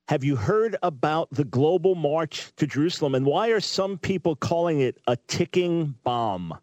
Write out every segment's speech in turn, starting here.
Have you heard about the global march to Jerusalem, and why are some people calling it a ticking bomb?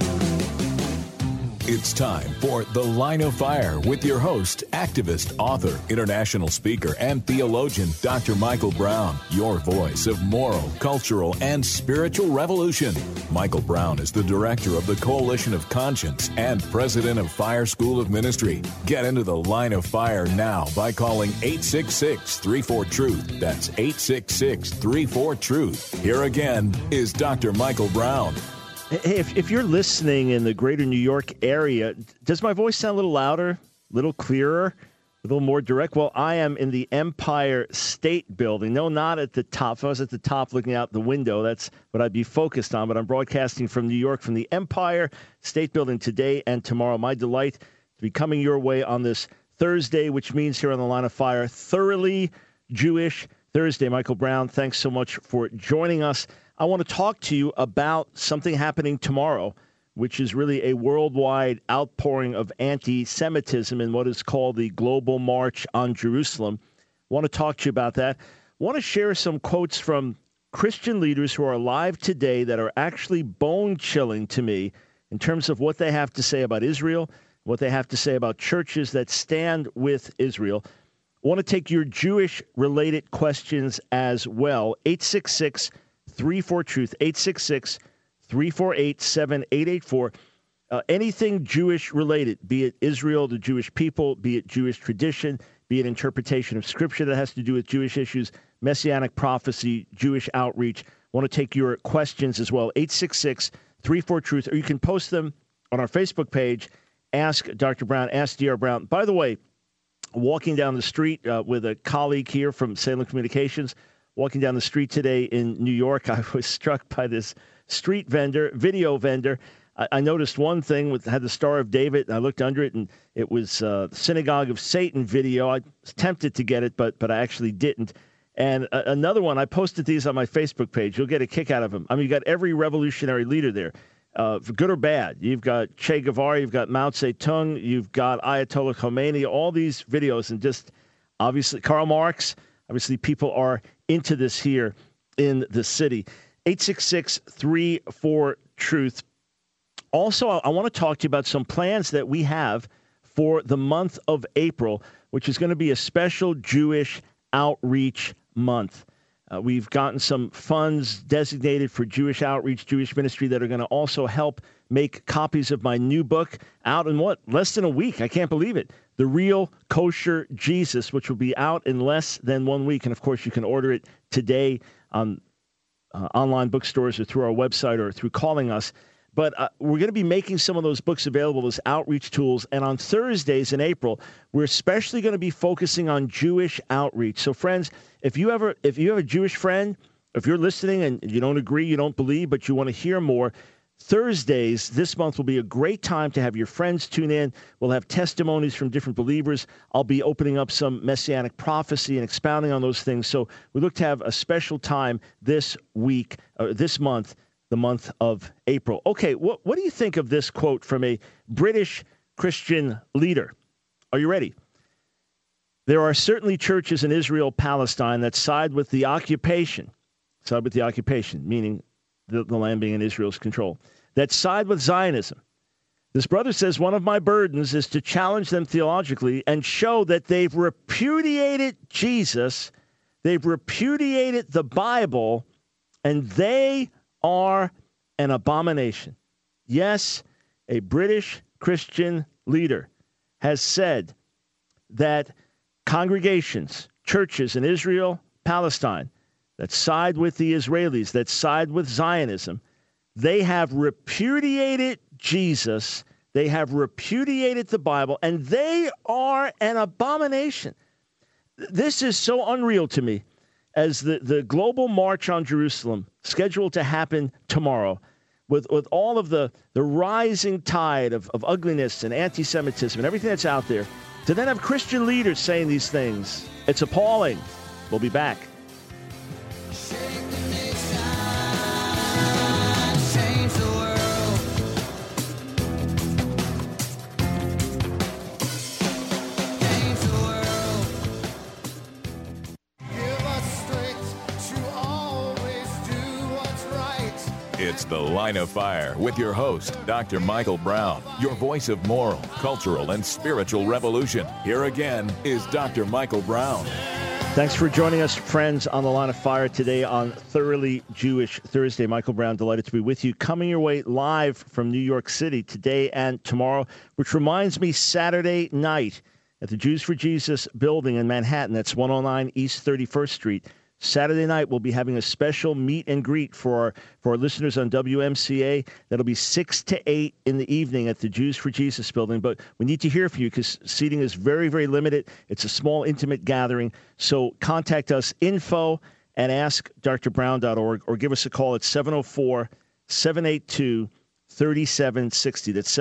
It's time for The Line of Fire with your host, activist, author, international speaker, and theologian, Dr. Michael Brown, your voice of moral, cultural, and spiritual revolution. Michael Brown is the director of the Coalition of Conscience and president of Fire School of Ministry. Get into The Line of Fire now by calling 866-34-TRUTH. That's 866-34-TRUTH. Here again is Dr. Michael Brown. Hey, if you're listening in the greater New York area, does my voice sound a little louder, a little clearer, a little more direct? Well, I am in the Empire State Building. No, not at the top. If I was at the top looking out the window, that's what I'd be focused on. But I'm broadcasting from New York, from the Empire State Building today and tomorrow. My delight to be coming your way on this Thursday, which means here on The Line of Fire, Thoroughly Jewish Thursday. Michael Brown, thanks so much for joining us. I want to talk to you about something happening tomorrow, which is really a worldwide outpouring of anti-Semitism in what is called the Global March on Jerusalem. I want to talk to you about that. I want to share some quotes from Christian leaders who are alive today that are actually bone-chilling to me in terms of what they have to say about Israel, what they have to say about churches that stand with Israel. I want to take your Jewish-related questions as well. 866-34-TRUTH, 866-348-7884. Anything Jewish-related, be it Israel, the Jewish people, be it Jewish tradition, be it interpretation of Scripture that has to do with Jewish issues, Messianic prophecy, Jewish outreach. I want to take your questions as well, 866-34-TRUTH, or you can post them on our Facebook page, Ask Dr. Brown, Ask Dr. Brown. By the way, walking down the street with a colleague here from Salem Communications, walking down the street today in New York, I was struck by this street vendor, video vendor. I noticed one thing had the Star of David, and I looked under it, and it was Synagogue of Satan video. I was tempted to get it, but I actually didn't. And another one, I posted these on my Facebook page. You'll get a kick out of them. I mean, you got every revolutionary leader there, for good or bad. You've got Che Guevara, you've got Mao Zedong, you've got Ayatollah Khomeini, all these videos, and just obviously Karl Marx. Obviously, people are into this here in the city. 866-34-TRUTH. Also, I want to talk to you about some plans that we have for the month of April, which is going to be a special Jewish outreach month. We've gotten some funds designated for Jewish outreach, Jewish ministry that are going to also help make copies of my new book out in less than a week. I can't believe it. The Real Kosher Jesus, which will be out in less than 1 week. And, of course, you can order it today on online bookstores or through our website or through calling us. But we're going to be making some of those books available as outreach tools. And on Thursdays in April, we're especially going to be focusing on Jewish outreach. So, friends, if you have a Jewish friend, if you're listening and you don't agree, you don't believe, but you want to hear more, Thursdays this month will be a great time to have your friends tune in. We'll have testimonies from different believers. I'll be opening up some messianic prophecy and expounding on those things. So we look to have a special time this week, this month, the month of April. Okay, what do you think of this quote from a British Christian leader? Are you ready? There are certainly churches in Israel, Palestine that side with the occupation, meaning the land being in Israel's control, that side with Zionism. This brother says, one of my burdens is to challenge them theologically and show that they've repudiated Jesus, they've repudiated the Bible, and they are an abomination. Yes, a British Christian leader has said that congregations, churches in Israel, Palestine, that side with the Israelis, that side with Zionism, they have repudiated Jesus, they have repudiated the Bible, and they are an abomination. This is so unreal to me. As the global march on Jerusalem, scheduled to happen tomorrow, with all of the rising tide of ugliness and anti-Semitism and everything that's out there, to then have Christian leaders saying these things, it's appalling. We'll be back. It's The Line of Fire with your host, Dr. Michael Brown, your voice of moral, cultural, and spiritual revolution. Here again is Dr. Michael Brown. Thanks for joining us, friends, on The Line of Fire today on Thoroughly Jewish Thursday. Michael Brown, delighted to be with you. Coming your way live from New York City today and tomorrow, which reminds me, Saturday night at the Jews for Jesus building in Manhattan. That's 109 East 31st Street. Saturday night, we'll be having a special meet and greet for our listeners on WMCA. That'll be 6 to 8 in the evening at the Jews for Jesus building. But we need to hear from you because seating is very, very limited. It's a small, intimate gathering. So contact us, info at askdrbrown.org, or give us a call at 704-782-3760. That's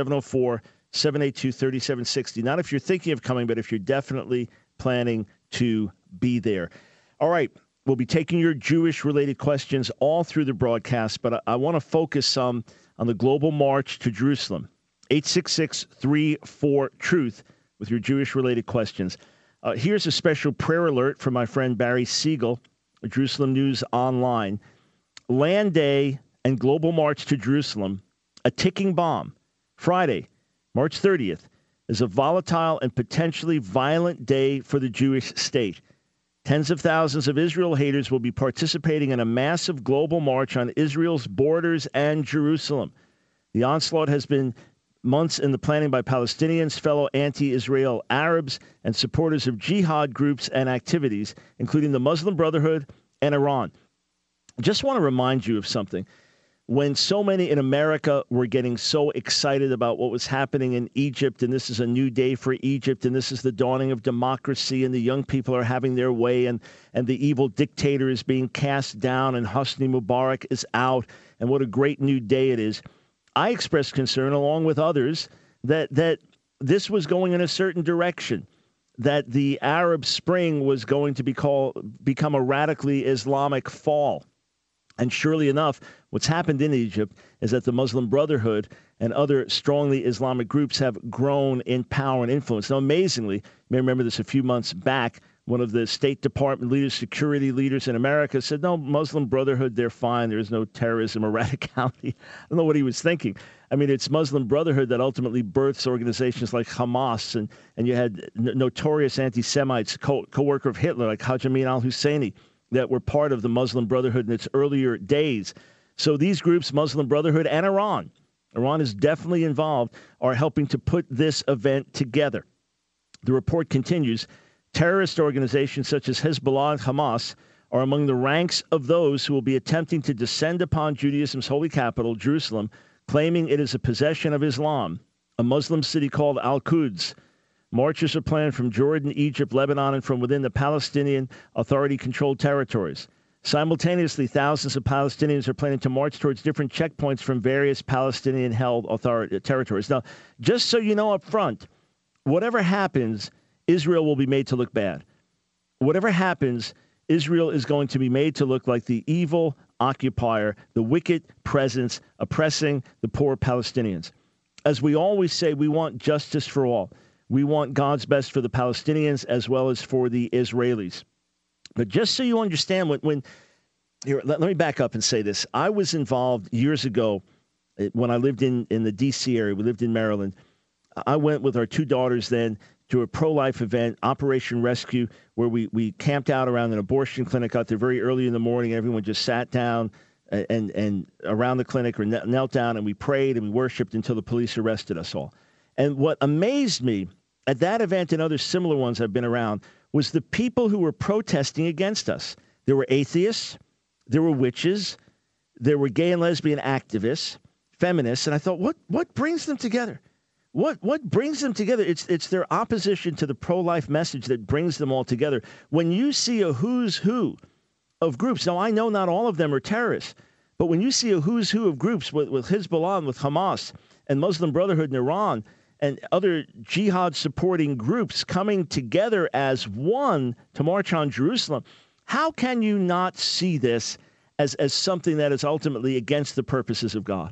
704-782-3760. Not if you're thinking of coming, but if you're definitely planning to be there. All right. We'll be taking your Jewish-related questions all through the broadcast, but I want to focus on the global march to Jerusalem. 866-34-TRUTH with your Jewish-related questions. Here's a special prayer alert from my friend Barry Siegel, Jerusalem News Online. Land Day and global march to Jerusalem, a ticking bomb. Friday, March 30th, is a volatile and potentially violent day for the Jewish state. Tens of thousands of Israel haters will be participating in a massive global march on Israel's borders and Jerusalem. The onslaught has been months in the planning by Palestinians, fellow anti-Israel Arabs, and supporters of jihad groups and activities, including the Muslim Brotherhood and Iran. I just want to remind you of something. When so many in America were getting so excited about what was happening in Egypt, and this is a new day for Egypt, and this is the dawning of democracy, and the young people are having their way, and the evil dictator is being cast down, and Hosni Mubarak is out, and what a great new day it is, I expressed concern, along with others, that this was going in a certain direction, that the Arab Spring was going to become a radically Islamic fall. And surely enough, what's happened in Egypt is that the Muslim Brotherhood and other strongly Islamic groups have grown in power and influence. Now, amazingly, you may remember this a few months back, one of the State Department leaders, security leaders in America said, no, Muslim Brotherhood, they're fine. There's no terrorism or radicality. I don't know what he was thinking. I mean, it's Muslim Brotherhood that ultimately births organizations like Hamas, and you had notorious anti-Semites, co-worker of Hitler like Haj Amin al-Husseini, that were part of the Muslim Brotherhood in its earlier days. So these groups, Muslim Brotherhood and Iran is definitely involved, are helping to put this event together. The report continues, terrorist organizations such as Hezbollah and Hamas are among the ranks of those who will be attempting to descend upon Judaism's holy capital, Jerusalem, claiming it is a possession of Islam, a Muslim city called Al-Quds. Marches are planned from Jordan, Egypt, Lebanon, and from within the Palestinian Authority-controlled territories. Simultaneously, thousands of Palestinians are planning to march towards different checkpoints from various Palestinian-held territories. Now, just so you know up front, whatever happens, Israel will be made to look bad. Whatever happens, Israel is going to be made to look like the evil occupier, the wicked presence oppressing the poor Palestinians. As we always say, we want justice for all. We want God's best for the Palestinians as well as for the Israelis. But just so you understand, here, let me back up and say this. I was involved years ago when I lived in the D.C. area. We lived in Maryland. I went with our two daughters then to a pro-life event, Operation Rescue, where we camped out around an abortion clinic out there very early in the morning. Everyone just sat down and around the clinic or knelt down, and we prayed and we worshiped until the police arrested us all. And what amazed me at that event and other similar ones I've been around was the people who were protesting against us. There were atheists, there were witches, there were gay and lesbian activists, feminists, and I thought, what brings them together? What brings them together? It's their opposition to the pro-life message that brings them all together. When you see a who's who of groups, now I know not all of them are terrorists, but when you see a who's who of groups with Hezbollah and with Hamas and Muslim Brotherhood in Iran and other jihad-supporting groups coming together as one to march on Jerusalem, how can you not see this as something that is ultimately against the purposes of God?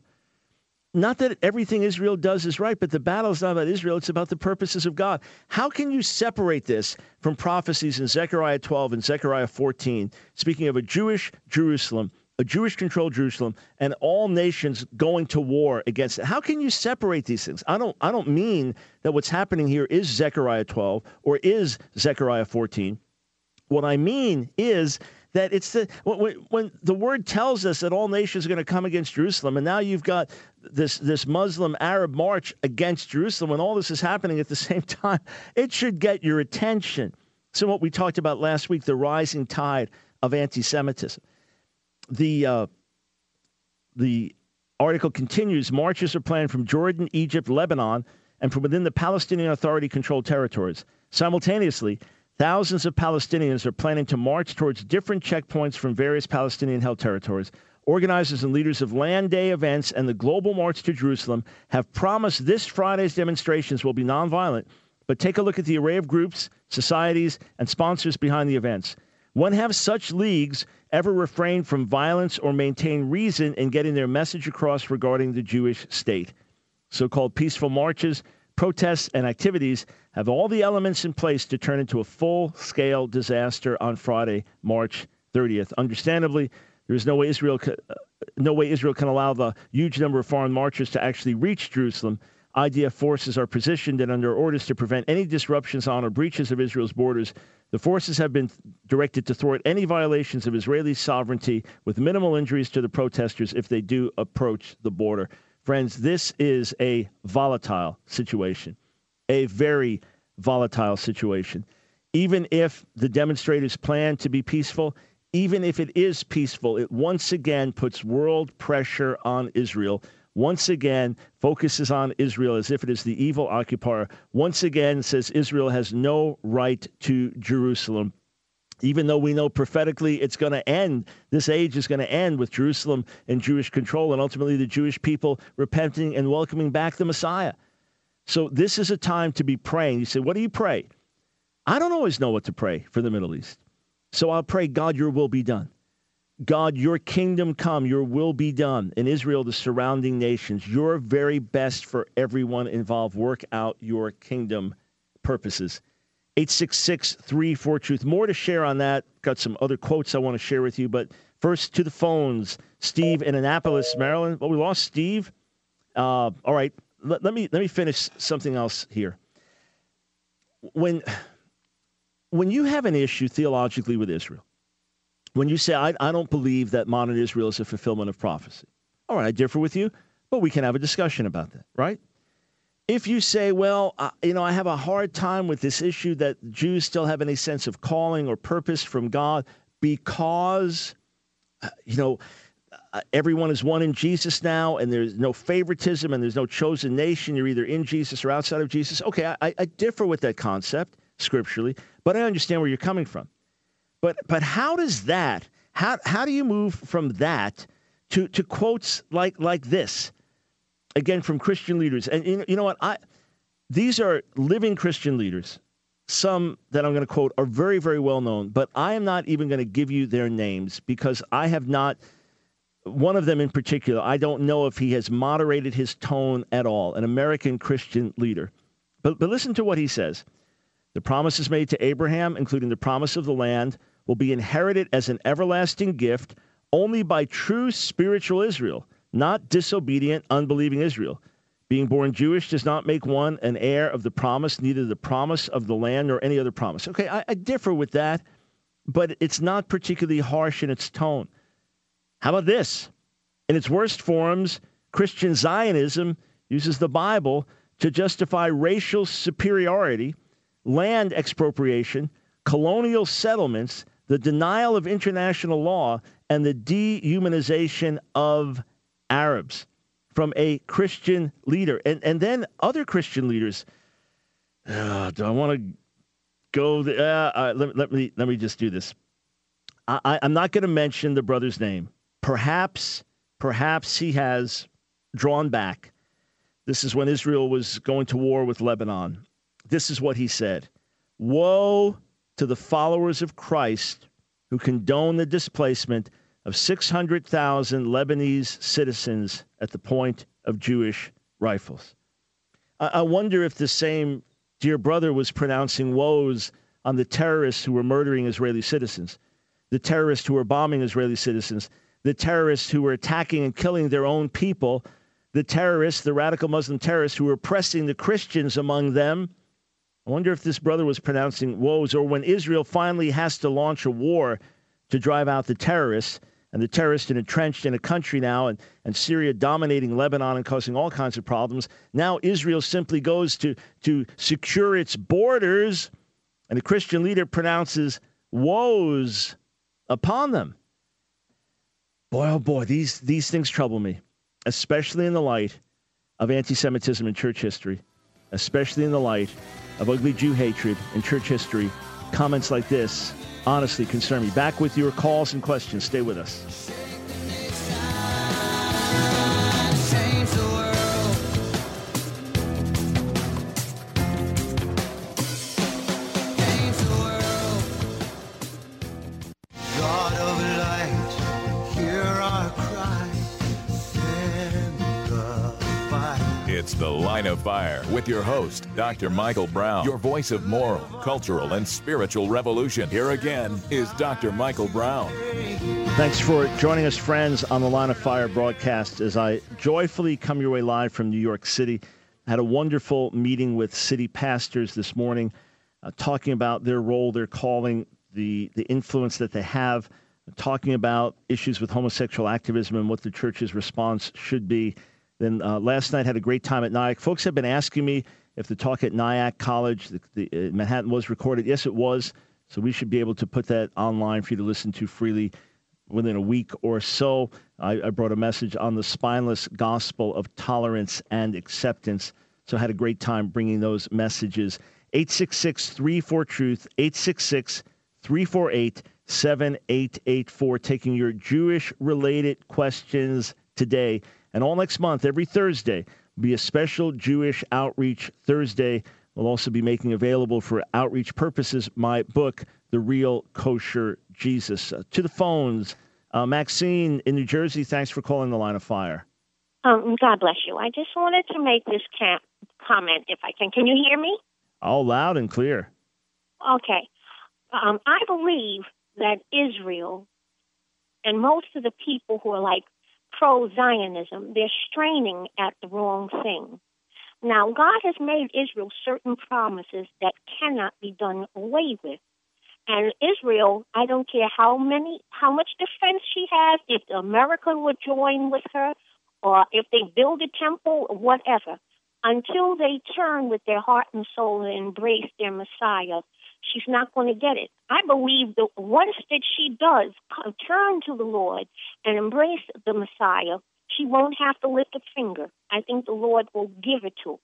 Not that everything Israel does is right, but the battle is not about Israel. It's about the purposes of God. How can you separate this from prophecies in Zechariah 12 and Zechariah 14, speaking of a Jewish Jerusalem a Jewish-controlled Jerusalem, and all nations going to war against it. How can you separate these things? I don't mean that what's happening here is Zechariah 12 or is Zechariah 14. What I mean is that it's when the word tells us that all nations are going to come against Jerusalem, and now you've got this Muslim Arab march against Jerusalem, and all this is happening at the same time, it should get your attention. So what we talked about last week, the rising tide of anti-Semitism. The article continues, marches are planned from Jordan, Egypt, Lebanon, and from within the Palestinian Authority-controlled territories. Simultaneously, thousands of Palestinians are planning to march towards different checkpoints from various Palestinian-held territories. Organizers and leaders of Land Day events and the Global March to Jerusalem have promised this Friday's demonstrations will be nonviolent, but take a look at the array of groups, societies, and sponsors behind the events. When have such leagues ever refrained from violence or maintain reason in getting their message across regarding the Jewish state? So-called peaceful marches, protests, and activities have all the elements in place to turn into a full-scale disaster on Friday, March 30th. Understandably, there is no way Israel can allow the huge number of foreign marchers to actually reach Jerusalem. IDF forces are positioned and under orders to prevent any disruptions on or breaches of Israel's borders. The forces have been directed to thwart any violations of Israeli sovereignty with minimal injuries to the protesters if they do approach the border. Friends, this is a volatile situation, a very volatile situation. Even if the demonstrators plan to be peaceful, even if it is peaceful, it once again puts world pressure on Israel. Once again, focuses on Israel as if it is the evil occupier. Once again, says Israel has no right to Jerusalem. Even though we know prophetically it's going to end, this age is going to end with Jerusalem in Jewish control and ultimately the Jewish people repenting and welcoming back the Messiah. So this is a time to be praying. You say, what do you pray? I don't always know what to pray for the Middle East. So I'll pray, God, your will be done. God, your kingdom come, your will be done. In Israel, the surrounding nations, your very best for everyone involved. Work out your kingdom purposes. 866-34-TRUTH. More to share on that. Got some other quotes I want to share with you. But first to the phones. Steve in Annapolis, Maryland. Well, we lost Steve. All right. Let me finish something else here. When you have an issue theologically with Israel, when you say, I don't believe that modern Israel is a fulfillment of prophecy. All right, I differ with you, but we can have a discussion about that, right? If you say, well, I have a hard time with this issue that Jews still have any sense of calling or purpose from God because, everyone is one in Jesus now and there's no favoritism and there's no chosen nation. You're either in Jesus or outside of Jesus. Okay, I differ with that concept scripturally, but I understand where you're coming from. But how does that, how do you move from that to quotes like this, again, from Christian leaders? And you know what? These are living Christian leaders. Some that I'm going to quote are very, very well known, but I am not even going to give you their names because I have not, one of them in particular, I don't know if he has moderated his tone at all, an American Christian leader. But listen to what he says. The promises made to Abraham, including the promise of the land, will be inherited as an everlasting gift only by true spiritual Israel, not disobedient, unbelieving Israel. Being born Jewish does not make one an heir of the promise, neither the promise of the land nor any other promise. Okay, I differ with that, but it's not particularly harsh in its tone. How about this? In its worst forms, Christian Zionism uses the Bible to justify racial superiority, land expropriation, colonial settlements, the denial of international law, and the dehumanization of Arabs from a Christian leader. And then other Christian leaders. Do I want to go? Let me just do this. I'm not going to mention the brother's name. Perhaps he has drawn back. This is when Israel was going to war with Lebanon. This is what he said. Woe to the followers of Christ who condone the displacement of 600,000 Lebanese citizens at the point of Jewish rifles. I wonder if the same dear brother was pronouncing woes on the terrorists who were murdering Israeli citizens, the terrorists who were bombing Israeli citizens, the terrorists who were attacking and killing their own people, the terrorists, the radical Muslim terrorists who were oppressing the Christians among them. I wonder if this brother was pronouncing woes, or when Israel finally has to launch a war to drive out the terrorists, and the terrorists are entrenched in a country now, and Syria dominating Lebanon and causing all kinds of problems. Now Israel simply goes to secure its borders, and the Christian leader pronounces woes upon them. Boy, oh boy, these things trouble me, especially in the light of anti-Semitism in church history, especially in the light of ugly Jew hatred in church history. Comments like this honestly concern me. Back with your calls and questions. Stay with us. It's The Line of Fire with your host, Dr. Michael Brown, your voice of moral, cultural, and spiritual revolution. Here again is Dr. Michael Brown. Thanks for joining us, friends, on the Line of Fire broadcast as I joyfully come your way live from New York City. I had a wonderful meeting with city pastors this morning, talking about their role, their calling, the influence that they have, talking about issues with homosexual activism and what the church's response should be. Then last night, had a great time at Nyack. Folks have been asking me if the talk at Nyack College, Manhattan, was recorded. Yes, it was. So we should be able to put that online for you to listen to freely within a week or so. I brought a message on the spineless gospel of tolerance and acceptance. So I had a great time bringing those messages. 866-34-TRUTH, 866-348-7884, taking your Jewish-related questions today. And all next month, every Thursday, will be a special Jewish Outreach Thursday. We'll also be making available for outreach purposes my book, The Real Kosher Jesus. To the phones, Maxine in New Jersey, thanks for calling the Line of Fire. God bless you. I just wanted to make this comment, if I can. Can you hear me? All loud and clear. Okay. I believe that Israel and most of the people who are like pro-Zionism, they're straining at the wrong thing. Now, God has made Israel certain promises that cannot be done away with. And Israel, I don't care how much defense she has, if America would join with her, or if they build a temple, or whatever, until they turn with their heart and soul and embrace their Messiah, she's not going to get it. I believe that once that she does turn to the Lord and embrace the Messiah, she won't have to lift a finger. I think the Lord will give it to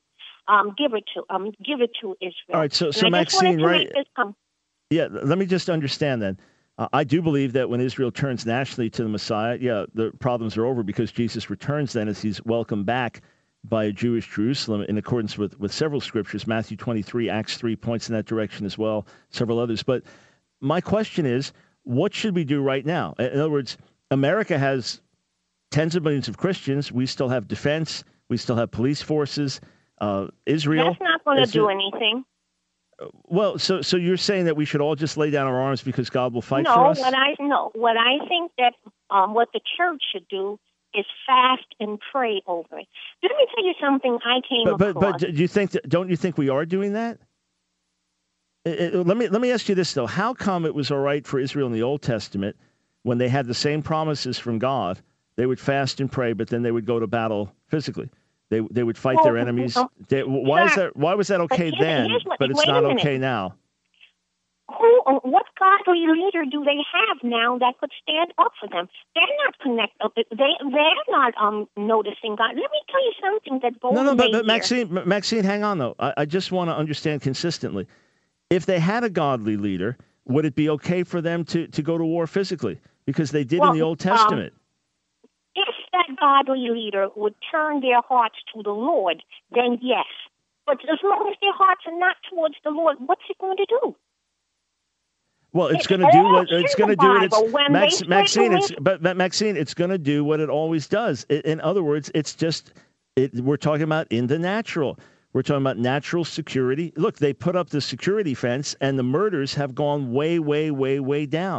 Israel. All right, so Maxine, right? Yeah, let me just understand then. I do believe that when Israel turns nationally to the Messiah, the problems are over because Jesus returns then as he's welcomed back by a Jewish Jerusalem in accordance with several scriptures. Matthew 23, Acts 3 points in that direction as well, several others. But my question is, what should we do right now? In other words, America has tens of millions of Christians. We still have defense. We still have police forces. Israel. That's not going to do anything. Well, so you're saying that we should all just lay down our arms because God will fight for us? What I think that what the church should do is fast and pray over it. Let me tell you something I came across. But do you think don't you think we are doing that? Let me ask you this though: how come it was all right for Israel in the Old Testament when they had the same promises from God? They would fast and pray, but then they would go to battle physically. They would fight their enemies. Why was that okay then, but it's not okay now? What godly leader do they have now that could stand up for them? They're not connected. They're not noticing God. Let me tell you something that goes on. But Maxine, hang on though. I just want to understand consistently. If they had a godly leader, would it be okay for them to go to war physically? Because they did in the Old Testament. If that godly leader would turn their hearts to the Lord, then yes. But as long as their hearts are not towards the Lord, what's it going to do? Well, it's going to do what it's going to do. Maxine, it's going to do what it always does. In other words, we're talking about in the natural. We're talking about natural security. Look, they put up the security fence, and the murders have gone way, way, way, way down.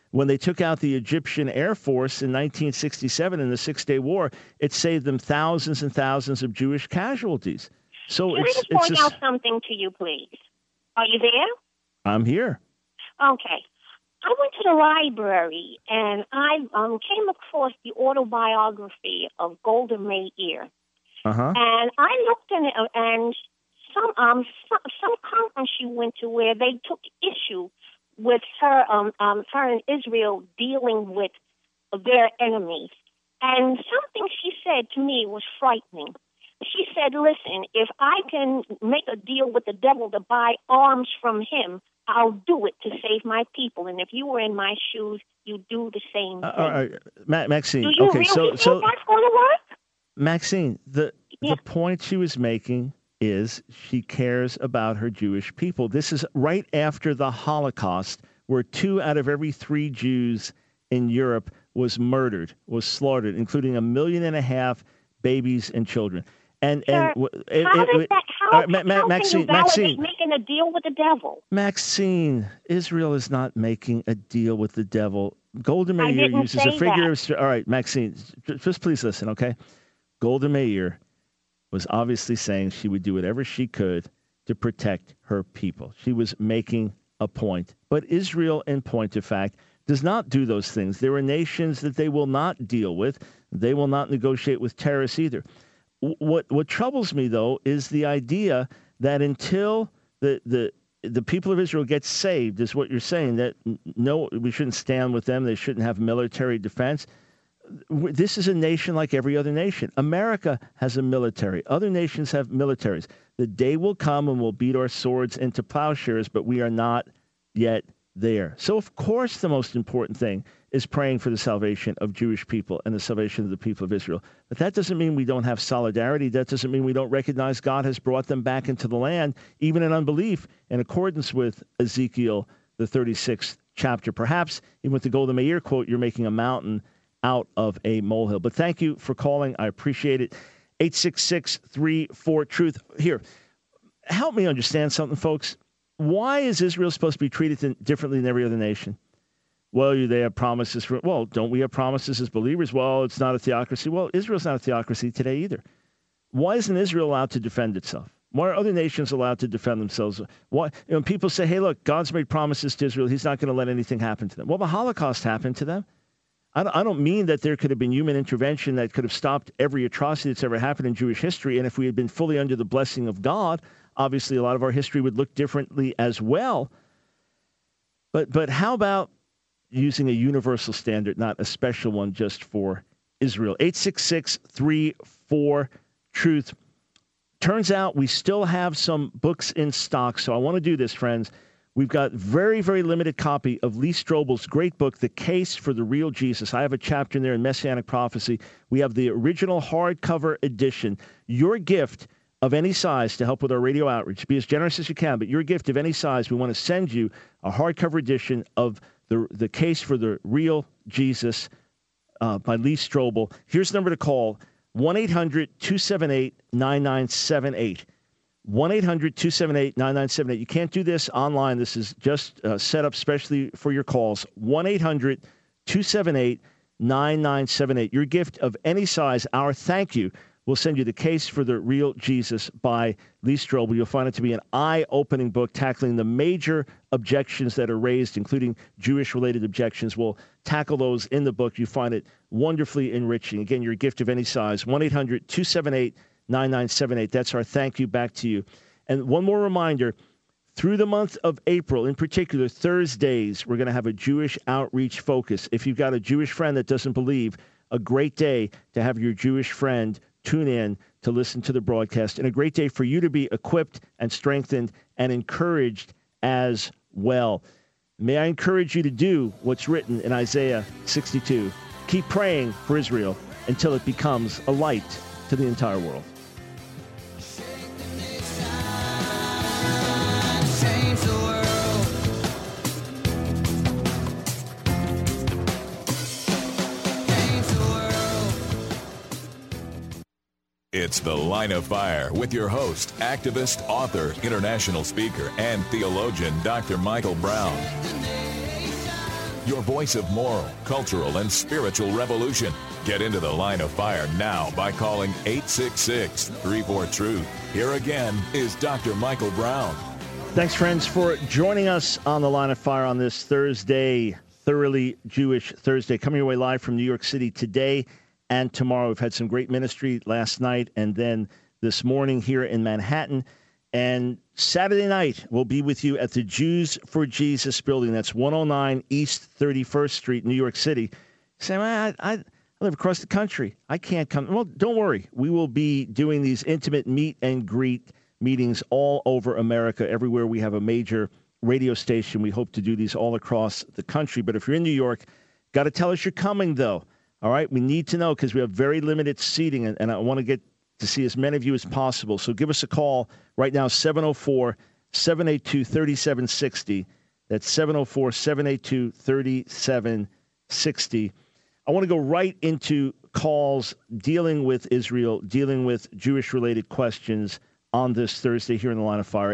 When they took out the Egyptian Air Force in 1967 in the Six-Day War, it saved them thousands and thousands of Jewish casualties. So Can I just point out something to you, please? Are you there? I'm here. Okay. I went to the library, and I came across the autobiography of Golda Meir. Uh-huh. And I looked in it, and some conference she went to where they took issue with her and Israel dealing with their enemies. And something she said to me was frightening. She said, listen, if I can make a deal with the devil to buy arms from him, I'll do it to save my people. And if you were in my shoes, you'd do the same thing. Maxine, do you okay, really so think that's going to work? Maxine, the point she was making is she cares about her Jewish people. This is right after the Holocaust, where 2 out of every 3 Jews in Europe was murdered, was slaughtered, including 1.5 million babies and children. And Sir, how can you validate making a deal with the devil? Maxine, Israel is not making a deal with the devil. Golda Meir uses a figure of... All right, Maxine, just please listen, okay? Golda Meir was obviously saying she would do whatever she could to protect her people. She was making a point. But Israel, in point of fact, does not do those things. There are nations that they will not deal with. They will not negotiate with terrorists either. What troubles me, though, is the idea that until the people of Israel get saved, is what you're saying, that no, we shouldn't stand with them. They shouldn't have military defense. This is a nation like every other nation. America has a military. Other nations have militaries. The day will come and we'll beat our swords into plowshares, but we are not yet there. So, of course, the most important thing is praying for the salvation of Jewish people and the salvation of the people of Israel. But that doesn't mean we don't have solidarity. That doesn't mean we don't recognize God has brought them back into the land, even in unbelief, in accordance with Ezekiel, the 36th chapter. Perhaps, even with the Golda Meir quote, you're making a mountain out of a molehill. But thank you for calling. I appreciate it. 866-34-TRUTH. Here, help me understand something, folks. Why is Israel supposed to be treated differently than every other nation? Well, they have promises. Well, don't we have promises as believers? Well, it's not a theocracy. Well, Israel's not a theocracy today either. Why isn't Israel allowed to defend itself? Why are other nations allowed to defend themselves? Why? People say, hey, look, God's made promises to Israel. He's not going to let anything happen to them. Well, the Holocaust happened to them. I don't mean that there could have been human intervention that could have stopped every atrocity that's ever happened in Jewish history. And if we had been fully under the blessing of God, obviously a lot of our history would look differently as well. But how about using a universal standard, not a special one just for Israel? 866-34-TRUTH. Turns out we still have some books in stock, so I want to do this, friends. We've got very, very limited copy of Lee Strobel's great book, The Case for the Real Jesus. I have a chapter in there in Messianic Prophecy. We have the original hardcover edition. Your gift of any size to help with our radio outreach, be as generous as you can, but your gift of any size, we want to send you a hardcover edition of the Case for the Real Jesus by Lee Strobel. Here's the number to call, 1-800-278-9978. 1-800-278-9978. You can't do this online. This is just set up specially for your calls. 1-800-278-9978. Your gift of any size, our thank you, will send you The Case for the Real Jesus by Lee Strobel. You'll find it to be an eye-opening book tackling the major objections that are raised, including Jewish-related objections. We'll tackle those in the book. You find it wonderfully enriching. Again, your gift of any size, 1-800-278-9978. That's our thank you back to you. And one more reminder, through the month of April, in particular, Thursdays, we're going to have a Jewish outreach focus. If you've got a Jewish friend that doesn't believe, a great day to have your Jewish friend tune in to listen to the broadcast, and a great day for you to be equipped and strengthened and encouraged as well. May I encourage you to do what's written in Isaiah 62. Keep praying for Israel until it becomes a light to the entire world. It's The Line of Fire with your host, activist, author, international speaker, and theologian, Dr. Michael Brown. your voice of moral, cultural, and spiritual revolution. Get into the Line of Fire now by calling 866-34-TRUTH. Here again is Dr. Michael Brown. Thanks, friends, for joining us on the Line of Fire on this Thursday, Thoroughly Jewish Thursday, coming your way live from New York City today and tomorrow. We've had some great ministry last night and then this morning here in Manhattan. And Saturday night, we'll be with you at the Jews for Jesus building. That's 109 East 31st Street, New York City. Say, I live across the country. I can't come. Well, don't worry. We will be doing these intimate meet and greet meetings all over America. Everywhere we have a major radio station, we hope to do these all across the country. But if you're in New York, got to tell us you're coming, though. All right? We need to know because we have very limited seating, and I want to get to see as many of you as possible. So give us a call right now, 704-782-3760. That's 704-782-3760. I want to go right into calls dealing with Israel, dealing with Jewish-related questions on this Thursday here in the Line of Fire.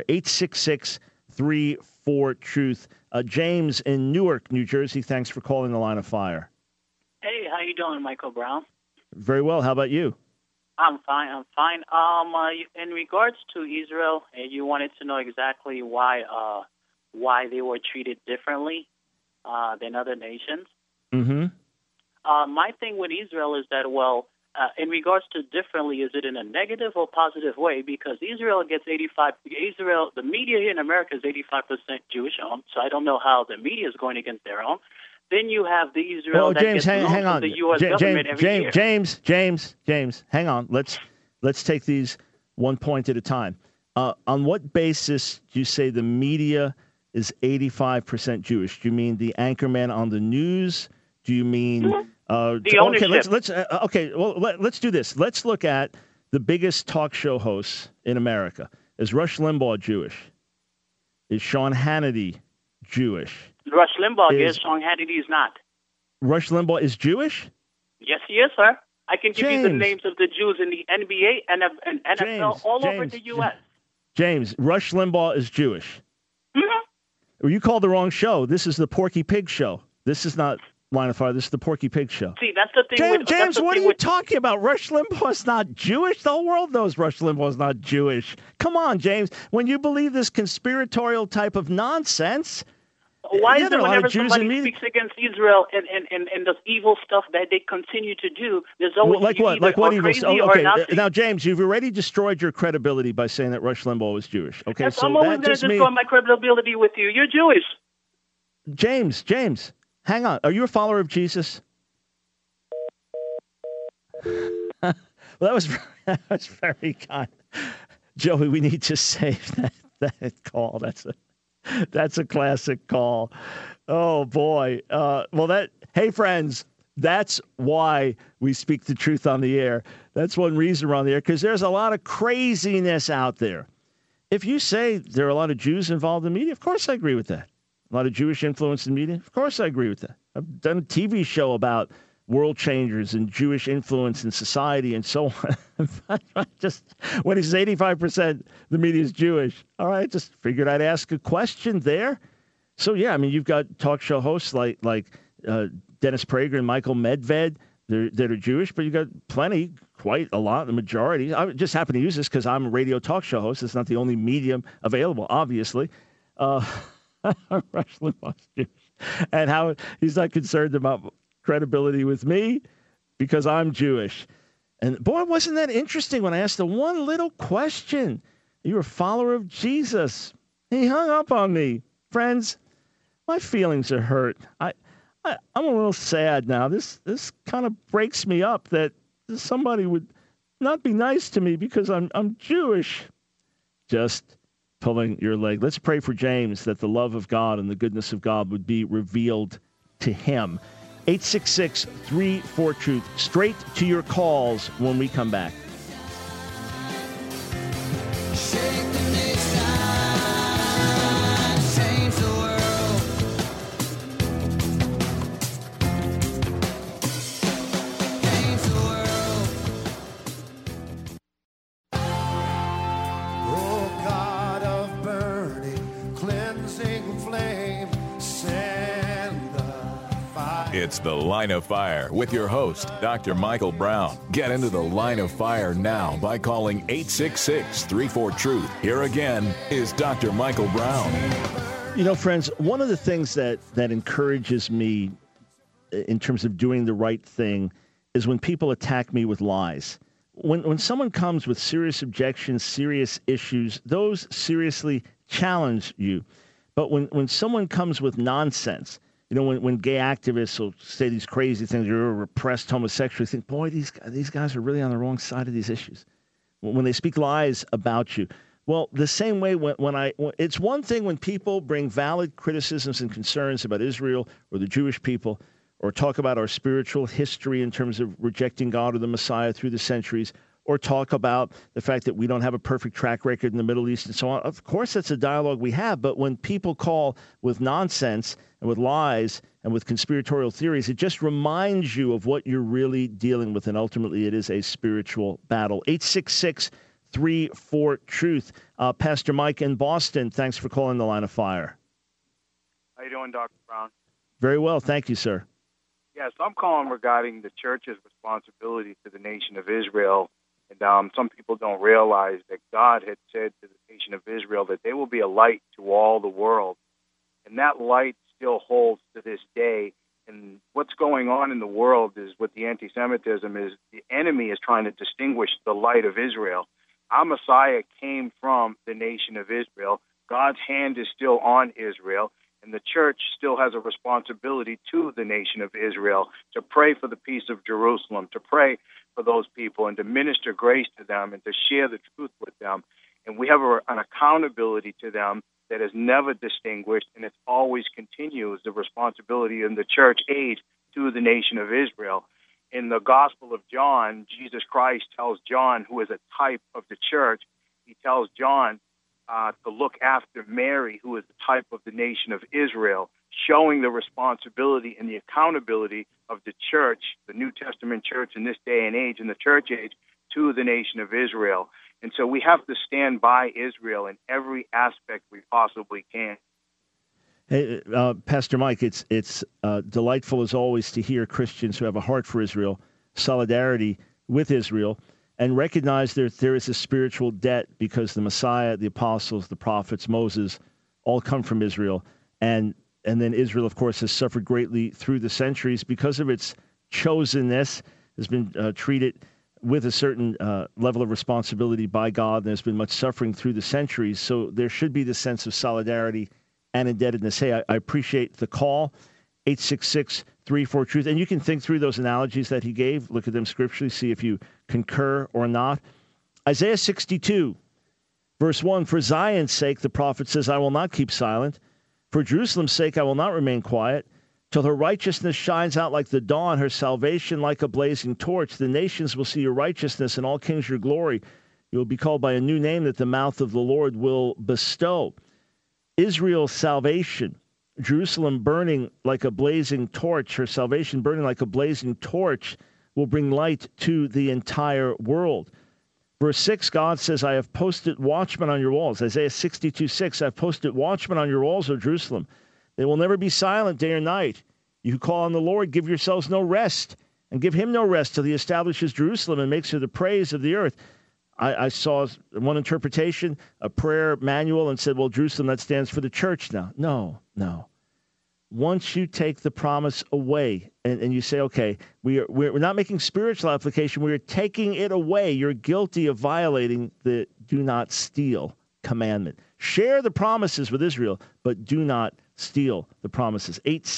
866-34-TRUTH. James in Newark, New Jersey, thanks for calling the Line of Fire. Hey, how you doing, Michael Brown? Very well. How about you? I'm fine. In regards to Israel, you wanted to know exactly why they were treated differently than other nations. Mm-hmm. My thing with Israel is that, in regards to differently, is it in a negative or positive way? Because Israel gets the media here in America is 85% Jewish owned, so I don't know how the media is going against their own. Then you have the Israel that James, gets hang on. from the U.S. government every year. James, hang on. Let's take these one point at a time. On what basis do you say the media is 85% Jewish? Do you mean the anchorman on the news? Do you mean the ownership? Let's do this. Let's look at the biggest talk show hosts in America. Is Rush Limbaugh Jewish? Is Sean Hannity Jewish? Rush Limbaugh is. Sean Hannity is not. Rush Limbaugh is Jewish? Yes, he is, sir. I can give you the names of the Jews in the NBA and NFL over the U.S. James, Rush Limbaugh is Jewish. Mm-hmm. You called the wrong show. This is the Porky Pig Show. This is not Line of Fire. This is the Porky Pig Show. See, that's the thing. James, what are you talking about? Rush Limbaugh is not Jewish. The whole world knows Rush Limbaugh is not Jewish. Come on, James. When you believe this conspiratorial type of nonsense... Why is it whenever somebody speaks against Israel and the evil stuff that they continue to do, there's always like what evil stuff? Okay. Now, James, you've already destroyed your credibility by saying that Rush Limbaugh was Jewish. Okay, so I'm always going to destroy my credibility with you. You're Jewish. James, hang on. Are you a follower of Jesus? Well, that was very kind. Joey, we need to save that call. That's a classic call. Oh, boy. Hey, friends, that's why we speak the truth on the air. That's one reason we're on the air, because there's a lot of craziness out there. If you say there are a lot of Jews involved in media, of course I agree with that. A lot of Jewish influence in media, of course I agree with that. I've done a TV show about world changers and Jewish influence in society and so on. Just when he says 85% the media is Jewish, all right, just figured I'd ask a question there. So, yeah, I mean, you've got talk show hosts like Dennis Prager and Michael Medved that are Jewish, but you've got quite a lot, the majority. I just happen to use this because I'm a radio talk show host. It's not the only medium available, obviously. Rush Limbaugh's Jewish. And how he's not concerned about credibility with me because I'm Jewish. And boy, wasn't that interesting when I asked the one little question. You're a follower of Jesus. He hung up on me. Friends, my feelings are hurt. I'm a little sad now. This kind of breaks me up that somebody would not be nice to me because I'm Jewish. Just pulling your leg. Let's pray for James that the love of God and the goodness of God would be revealed to him. 866-34-TRUTH. Straight to your calls when we come back. It's The Line of Fire with your host, Dr. Michael Brown. Get into the Line of Fire now by calling 866-34-TRUTH. Here again is Dr. Michael Brown. You know, friends, one of the things that encourages me in terms of doing the right thing is when people attack me with lies. When someone comes with serious objections, serious issues, those seriously challenge you. But when someone comes with nonsense, you know, when gay activists will say these crazy things, you're a repressed homosexual, you think, boy, these guys are really on the wrong side of these issues. When they speak lies about you. Well, the same way it's one thing when people bring valid criticisms and concerns about Israel or the Jewish people, or talk about our spiritual history in terms of rejecting God or the Messiah through the centuries, or talk about the fact that we don't have a perfect track record in the Middle East and so on. Of course, that's a dialogue we have, but when people call with nonsense and with lies and with conspiratorial theories, it just reminds you of what you're really dealing with, and ultimately it is a spiritual battle. 866-34-TRUTH. Pastor Mike in Boston, thanks for calling the Line of Fire. How you doing, Dr. Brown? Very well, thank you, sir. Yes, I'm calling regarding the church's responsibility to the nation of Israel. And some people don't realize that God had said to the nation of Israel that they will be a light to all the world. And that light still holds to this day. And what's going on in the world is with the anti-Semitism is the enemy is trying to distinguish the light of Israel. Our Messiah came from the nation of Israel. God's hand is still on Israel. And the church still has a responsibility to the nation of Israel to pray for the peace of Jerusalem, to pray for those people and to minister grace to them and to share the truth with them. And we have an accountability to them that is never distinguished, and it always continues, the responsibility in the church age to the nation of Israel. In the Gospel of John, Jesus Christ tells John, who is a type of the church, he tells John to look after Mary, who is the type of the nation of Israel, showing the responsibility and the accountability of the church, the New Testament church in this day and age, in the church age, to the nation of Israel. And so we have to stand by Israel in every aspect we possibly can. Hey, Pastor Mike, it's delightful as always to hear Christians who have a heart for Israel, solidarity with Israel, and recognize there is a spiritual debt because the Messiah, the apostles, the prophets, Moses, all come from Israel. And then Israel, of course, has suffered greatly through the centuries because of its chosenness, has been treated with a certain level of responsibility by God, and there's been much suffering through the centuries. So there should be the sense of solidarity and indebtedness. Hey, I appreciate the call, 866-34-TRUTH. And you can think through those analogies that he gave, look at them scripturally, see if you concur or not. Isaiah 62, verse 1, for Zion's sake, the prophet says, I will not keep silent. For Jerusalem's sake, I will not remain quiet. Till her righteousness shines out like the dawn, her salvation like a blazing torch. The nations will see your righteousness, and all kings your glory. You will be called by a new name that the mouth of the Lord will bestow. Israel's salvation, Jerusalem burning like a blazing torch, her salvation burning like a blazing torch, will bring light to the entire world. Verse 6, God says, I have posted watchmen on your walls. Isaiah 62:6, I've posted watchmen on your walls, O Jerusalem. They will never be silent day or night. You who call on the Lord, give yourselves no rest, and give him no rest till he establishes Jerusalem and makes her the praise of the earth. I saw one interpretation, a prayer manual, and said, well, Jerusalem, that stands for the church now. No. Once you take the promise away and you say, okay, we're not making spiritual application, we're taking it away, you're guilty of violating the do not steal commandment. Share the promises with Israel, but do not steal the promises.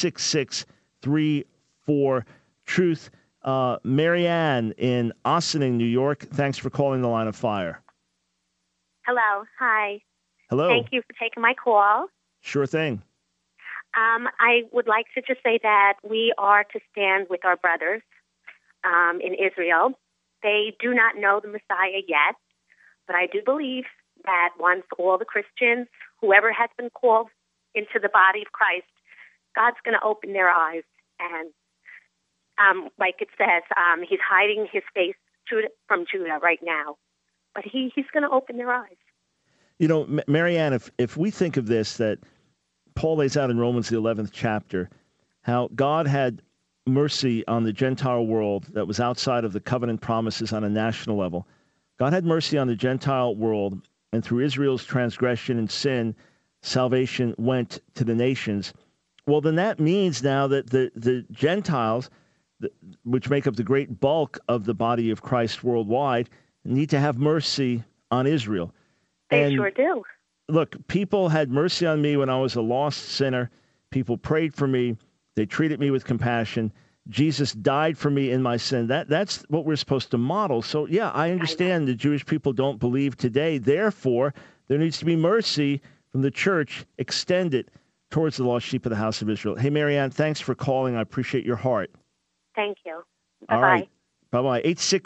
866-34-TRUTH. Marianne in Ossining, New York, thanks for calling the Line of Fire. Hello. Hi. Hello. Thank you for taking my call. Sure thing. I would like to just say that we are to stand with our brothers in Israel. They do not know the Messiah yet, but I do believe that once all the Christians, whoever has been called into the body of Christ, God's going to open their eyes. And like it says, he's hiding his face from Judah right now, but he's going to open their eyes. You know, Marianne, if we think of this, that Paul lays out in Romans, the 11th chapter, how God had mercy on the Gentile world that was outside of the covenant promises on a national level. God had mercy on the Gentile world, and through Israel's transgression and sin, salvation went to the nations. Well, then that means now that the Gentiles, which make up the great bulk of the body of Christ worldwide, need to have mercy on Israel. They sure do. Look, people had mercy on me when I was a lost sinner. People prayed for me. They treated me with compassion. Jesus died for me in my sin. That's what we're supposed to model. So, yeah, I understand the Jewish people don't believe today. Therefore, there needs to be mercy from the church extended towards the lost sheep of the house of Israel. Hey, Marianne, thanks for calling. I appreciate your heart. Thank you. Bye-bye. All right. Bye-bye.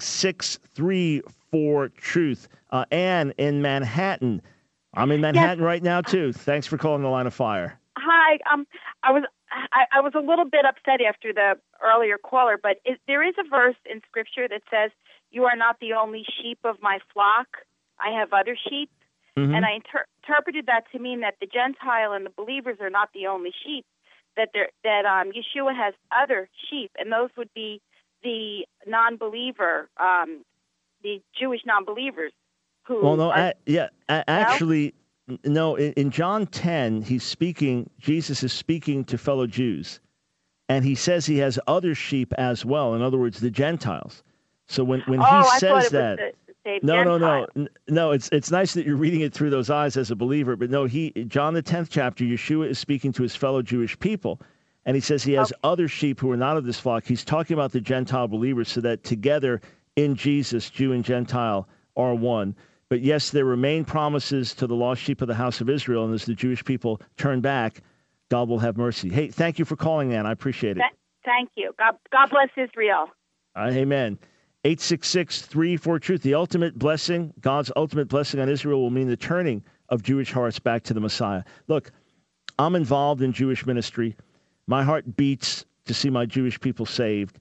866-34-TRUTH. Ann in Manhattan. I'm in Manhattan right now, too. Thanks for calling the Line of Fire. Hi. I was a little bit upset after the earlier caller, but there is a verse in Scripture that says, "You are not the only sheep of my flock. I have other sheep." Mm-hmm. And I interpreted that to mean that the Gentile and the believers are not the only sheep, that Yeshua has other sheep, and those would be the non-believer, the Jewish non-believers. Well, no, actually, no. In John 10, Jesus is speaking to fellow Jews, and he says he has other sheep as well. In other words, the Gentiles. So when he says that, no. It's nice that you're reading it through those eyes as a believer, but no, John the 10th chapter, Yeshua is speaking to his fellow Jewish people, and he says he has other sheep who are not of this flock. He's talking about the Gentile believers, so that together in Jesus, Jew and Gentile are one. But yes, there remain promises to the lost sheep of the house of Israel, and as the Jewish people turn back, God will have mercy. Hey, thank you for calling, Ann. I appreciate it. Thank you. God bless Israel. Amen. 866-34-TRUTH. The ultimate blessing, God's ultimate blessing on Israel will mean the turning of Jewish hearts back to the Messiah. Look, I'm involved in Jewish ministry. My heart beats to see my Jewish people saved.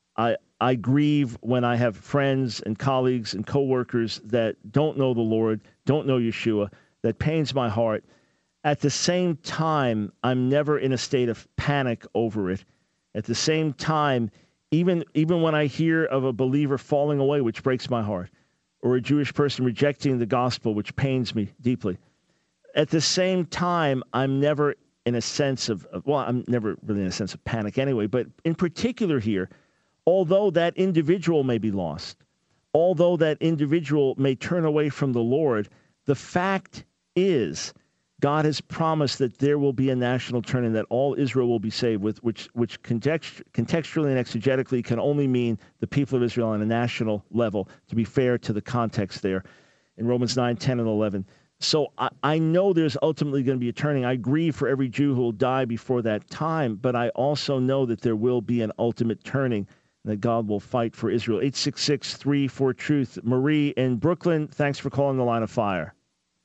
I grieve when I have friends and colleagues and coworkers that don't know the Lord, don't know Yeshua. That pains my heart. At the same time, I'm never in a state of panic over it. At the same time, even when I hear of a believer falling away, which breaks my heart, or a Jewish person rejecting the gospel, which pains me deeply, at the same time, I'm never in a sense I'm never really in a sense of panic anyway, but in particular here, although that individual may be lost, although that individual may turn away from the Lord, the fact is God has promised that there will be a national turning, that all Israel will be saved, which contextually and exegetically can only mean the people of Israel on a national level, to be fair to the context there in Romans 9, 10, and 11. So I know there's ultimately going to be a turning. I grieve for every Jew who will die before that time, but I also know that there will be an ultimate turning, that God will fight for Israel. 866-34-TRUTH. Marie in Brooklyn, thanks for calling the Line of Fire.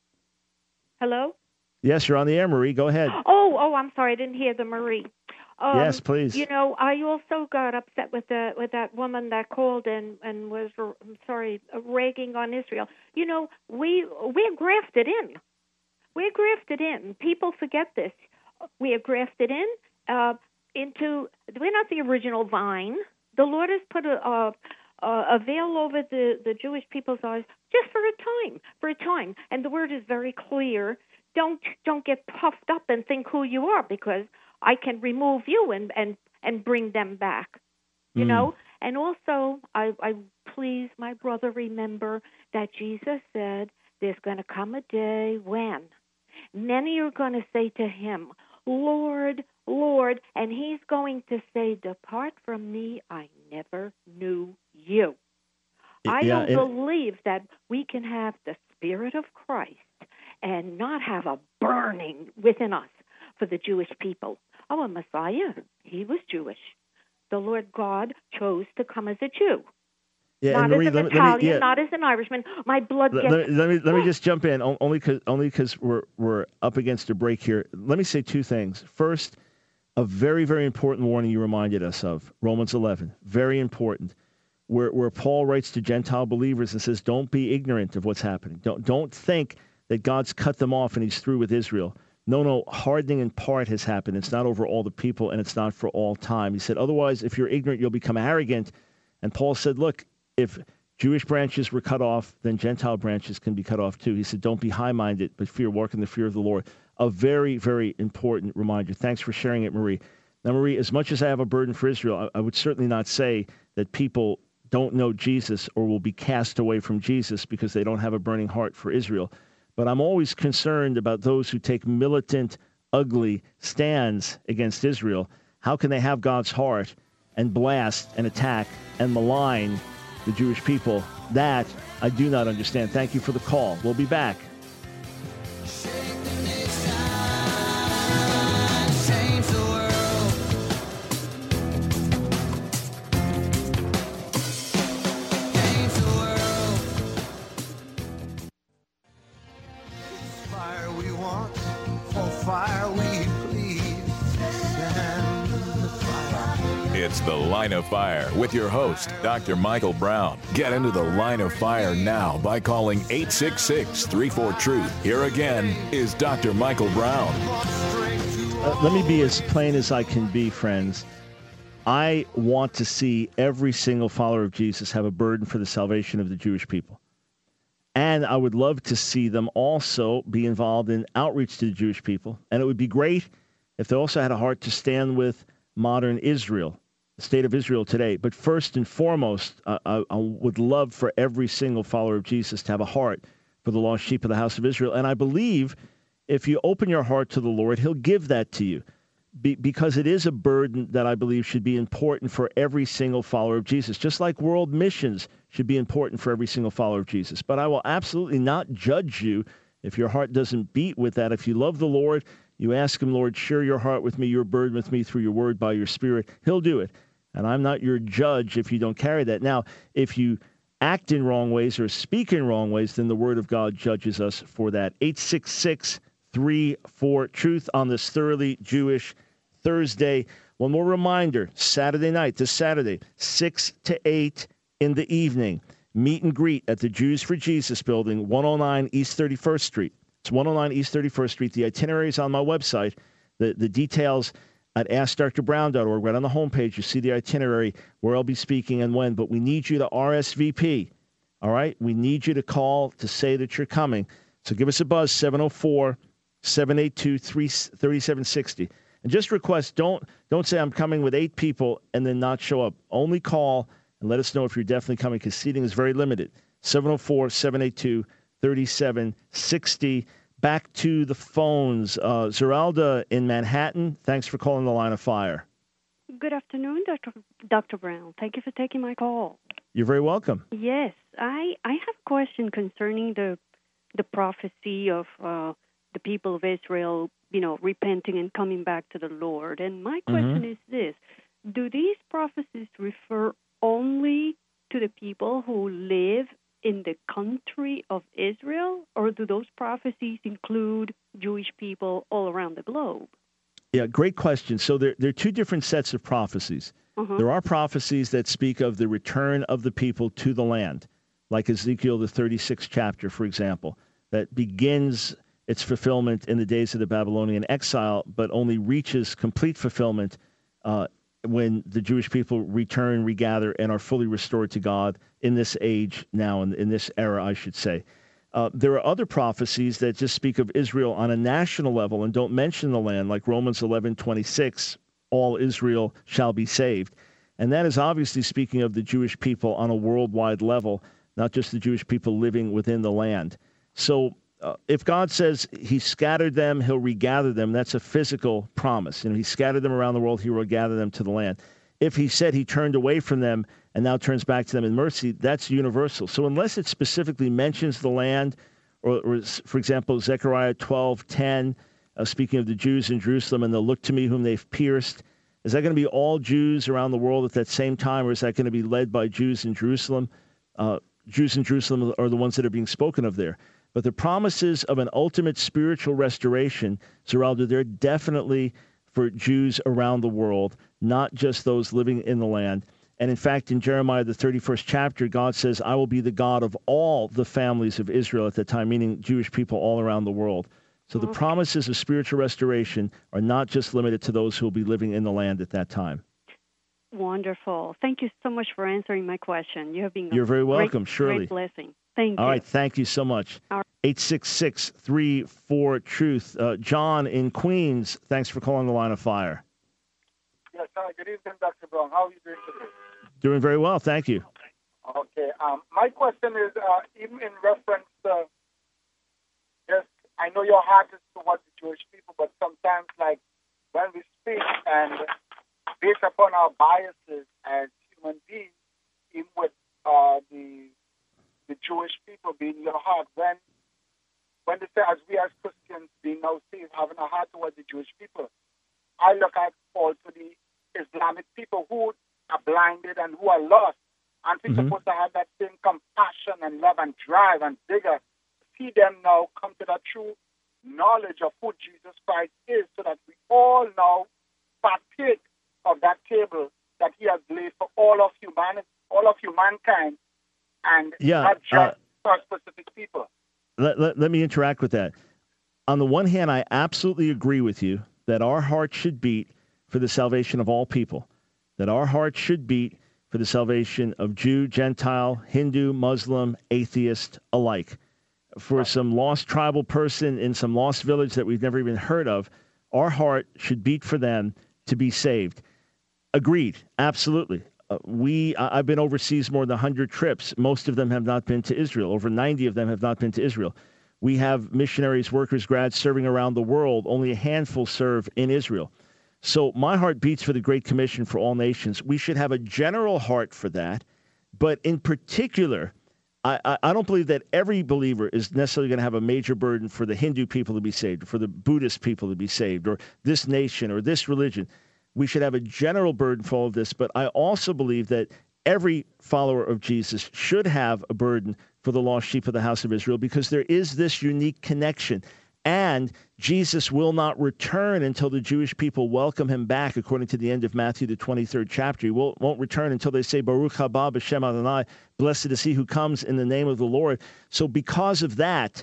Hello? Yes, you're on the air, Marie. Go ahead. Oh, I'm sorry. I didn't hear the Marie. Yes, please. You know, I also got upset with that woman that called and was, ragging on Israel. You know, we're grafted in. We're grafted in. People forget this. We are grafted in into. We're not the original vine. The Lord has put a veil over the Jewish people's eyes just for a time. And the word is very clear. Don't get puffed up and think who you are, because I can remove you and bring them back. You know? And also, I please, my brother, remember that Jesus said there's going to come a day when many are going to say to him, Lord, Lord, and he's going to say, depart from me, I never knew you. I don't believe that we can have the Spirit of Christ and not have a burning within us for the Jewish people. Our Messiah, he was Jewish. The Lord God chose to come as a Jew. Yeah, not Marie, as an Italian, not as an Irishman. My blood gets... Let me just jump in, only because we're up against a break here. Let me say two things. First, a very, very important warning you reminded us of, Romans 11. Very important, where Paul writes to Gentile believers and says, don't be ignorant of what's happening. Don't think that God's cut them off and he's through with Israel. No, hardening in part has happened. It's not over all the people, and it's not for all time. He said, otherwise, if you're ignorant, you'll become arrogant. And Paul said, look, if Jewish branches were cut off, then Gentile branches can be cut off too. He said, don't be high-minded, but walk in the fear of the Lord. A very, very important reminder. Thanks for sharing it, Marie. Now, Marie, as much as I have a burden for Israel, I would certainly not say that people don't know Jesus or will be cast away from Jesus because they don't have a burning heart for Israel. But I'm always concerned about those who take militant, ugly stands against Israel. How can they have God's heart and blast and attack and malign the Jewish people? That I do not understand. Thank you for the call. We'll be back. It's The Line of Fire with your host, Dr. Michael Brown. Get into the Line of Fire now by calling 866-34-TRUTH. Here again is Dr. Michael Brown. Let me be as plain as I can be, friends. I want to see every single follower of Jesus have a burden for the salvation of the Jewish people. And I would love to see them also be involved in outreach to the Jewish people. And it would be great if they also had a heart to stand with modern Israel, the state of Israel today. But first and foremost, I would love for every single follower of Jesus to have a heart for the lost sheep of the house of Israel. And I believe if you open your heart to the Lord, he'll give that to you. Because it is a burden that I believe should be important for every single follower of Jesus, just like world missions should be important for every single follower of Jesus. But I will absolutely not judge you if your heart doesn't beat with that. If you love the Lord, you ask him, Lord, share your heart with me, your burden with me through your word by your Spirit. He'll do it. And I'm not your judge if you don't carry that. Now, if you act in wrong ways or speak in wrong ways, then the word of God judges us for that. 866-34-TRUTH on this thoroughly Jewish Thursday. One more reminder, Saturday night, this Saturday, 6 to 8 in the evening, meet and greet at the Jews for Jesus building, 109 East 31st Street. It's 109 East 31st Street. The itinerary is on my website. The details at AskDrBrown.org. Right on the homepage, you see the itinerary, where I'll be speaking and when. But we need you to RSVP, all right? We need you to call to say that you're coming. So give us a buzz, 704-782-3760. And just request, don't say I'm coming with 8 people and then not show up. Only call and let us know if you're definitely coming, because seating is very limited. 704-782-3760. Back to the phones. Zeralda in Manhattan, thanks for calling the Line of Fire. Good afternoon, Dr. Brown. Thank you for taking my call. You're very welcome. Yes, I have a question concerning the prophecy of the people of Israel, repenting and coming back to the Lord. And my question is this: do these prophecies refer only to the people who live in the country of Israel, or do those prophecies include Jewish people all around the globe? Yeah, great question. So there are 2 different sets of prophecies. There are prophecies that speak of the return of the people to the land, like Ezekiel, the 36th chapter, for example, that begins its fulfillment in the days of the Babylonian exile, but only reaches complete fulfillment when the Jewish people return, regather, and are fully restored to God in this age now, in this era, I should say. There are other prophecies that just speak of Israel on a national level and don't mention the land, like Romans 11:26, all Israel shall be saved. And that is obviously speaking of the Jewish people on a worldwide level, not just the Jewish people living within the land. So if God says he scattered them, he'll regather them, that's a physical promise. He scattered them around the world, he will gather them to the land. If he said he turned away from them and now turns back to them in mercy, that's universal. So unless it specifically mentions the land, or for example, Zechariah 12:10, speaking of the Jews in Jerusalem, and they'll look to me whom they've pierced, is that going to be all Jews around the world at that same time, or is that going to be led by Jews in Jerusalem? Jews in Jerusalem are the ones that are being spoken of there. But the promises of an ultimate spiritual restoration, Zeralda, they're definitely for Jews around the world, not just those living in the land. And in fact, in Jeremiah, the 31st chapter, God says, I will be the God of all the families of Israel at that time, meaning Jewish people all around the world. So the promises of spiritual restoration are not just limited to those who will be living in the land at that time. Wonderful. Thank you so much for answering my question. You have been You're very welcome, Shirley. Great blessing. Thank you. All right, thank you so much. 866-34-TRUTH. John in Queens, thanks for calling the Line of Fire. Yes, hi. Good evening, Dr. Brown. How are you doing today? Doing very well, thank you. Okay. My question is, even in reference to, yes, I know your heart is towards the Jewish people, but sometimes, like, when we speak and based upon our biases as human beings, even with the Jewish people being your heart, when they say, as we as Christians being now saved, having a heart towards the Jewish people, I look at also the Islamic people who are blinded and who are lost. And we're supposed to have that same compassion and love and drive and vigor. See them now come to that true knowledge of who Jesus Christ is, so that we all now partake of that table that he has laid for all of humanity, all of humankind, and not just for specific people. Let me interact with that. On the one hand, I absolutely agree with you that our heart should beat for the salvation of all people, that our heart should beat for the salvation of Jew, Gentile, Hindu, Muslim, atheist alike. For some lost tribal person in some lost village that we've never even heard of, our heart should beat for them to be saved. Agreed. Absolutely. I've been overseas more than 100 trips. Most of them have not been to Israel. Over 90 of them have not been to Israel. We have missionaries, workers, grads serving around the world. Only a handful serve in Israel. So my heart beats for the Great Commission for all nations. We should have a general heart for that. But in particular, I don't believe that every believer is necessarily going to have a major burden for the Hindu people to be saved, for the Buddhist people to be saved, or this nation or this religion. We should have a general burden for all of this. But I also believe that every follower of Jesus should have a burden for the lost sheep of the house of Israel, because there is this unique connection. And Jesus will not return until the Jewish people welcome him back, according to the end of Matthew, the 23rd chapter. He won't return until they say, Baruch haba b'shem Adonai, blessed is he who comes in the name of the Lord. So because of that,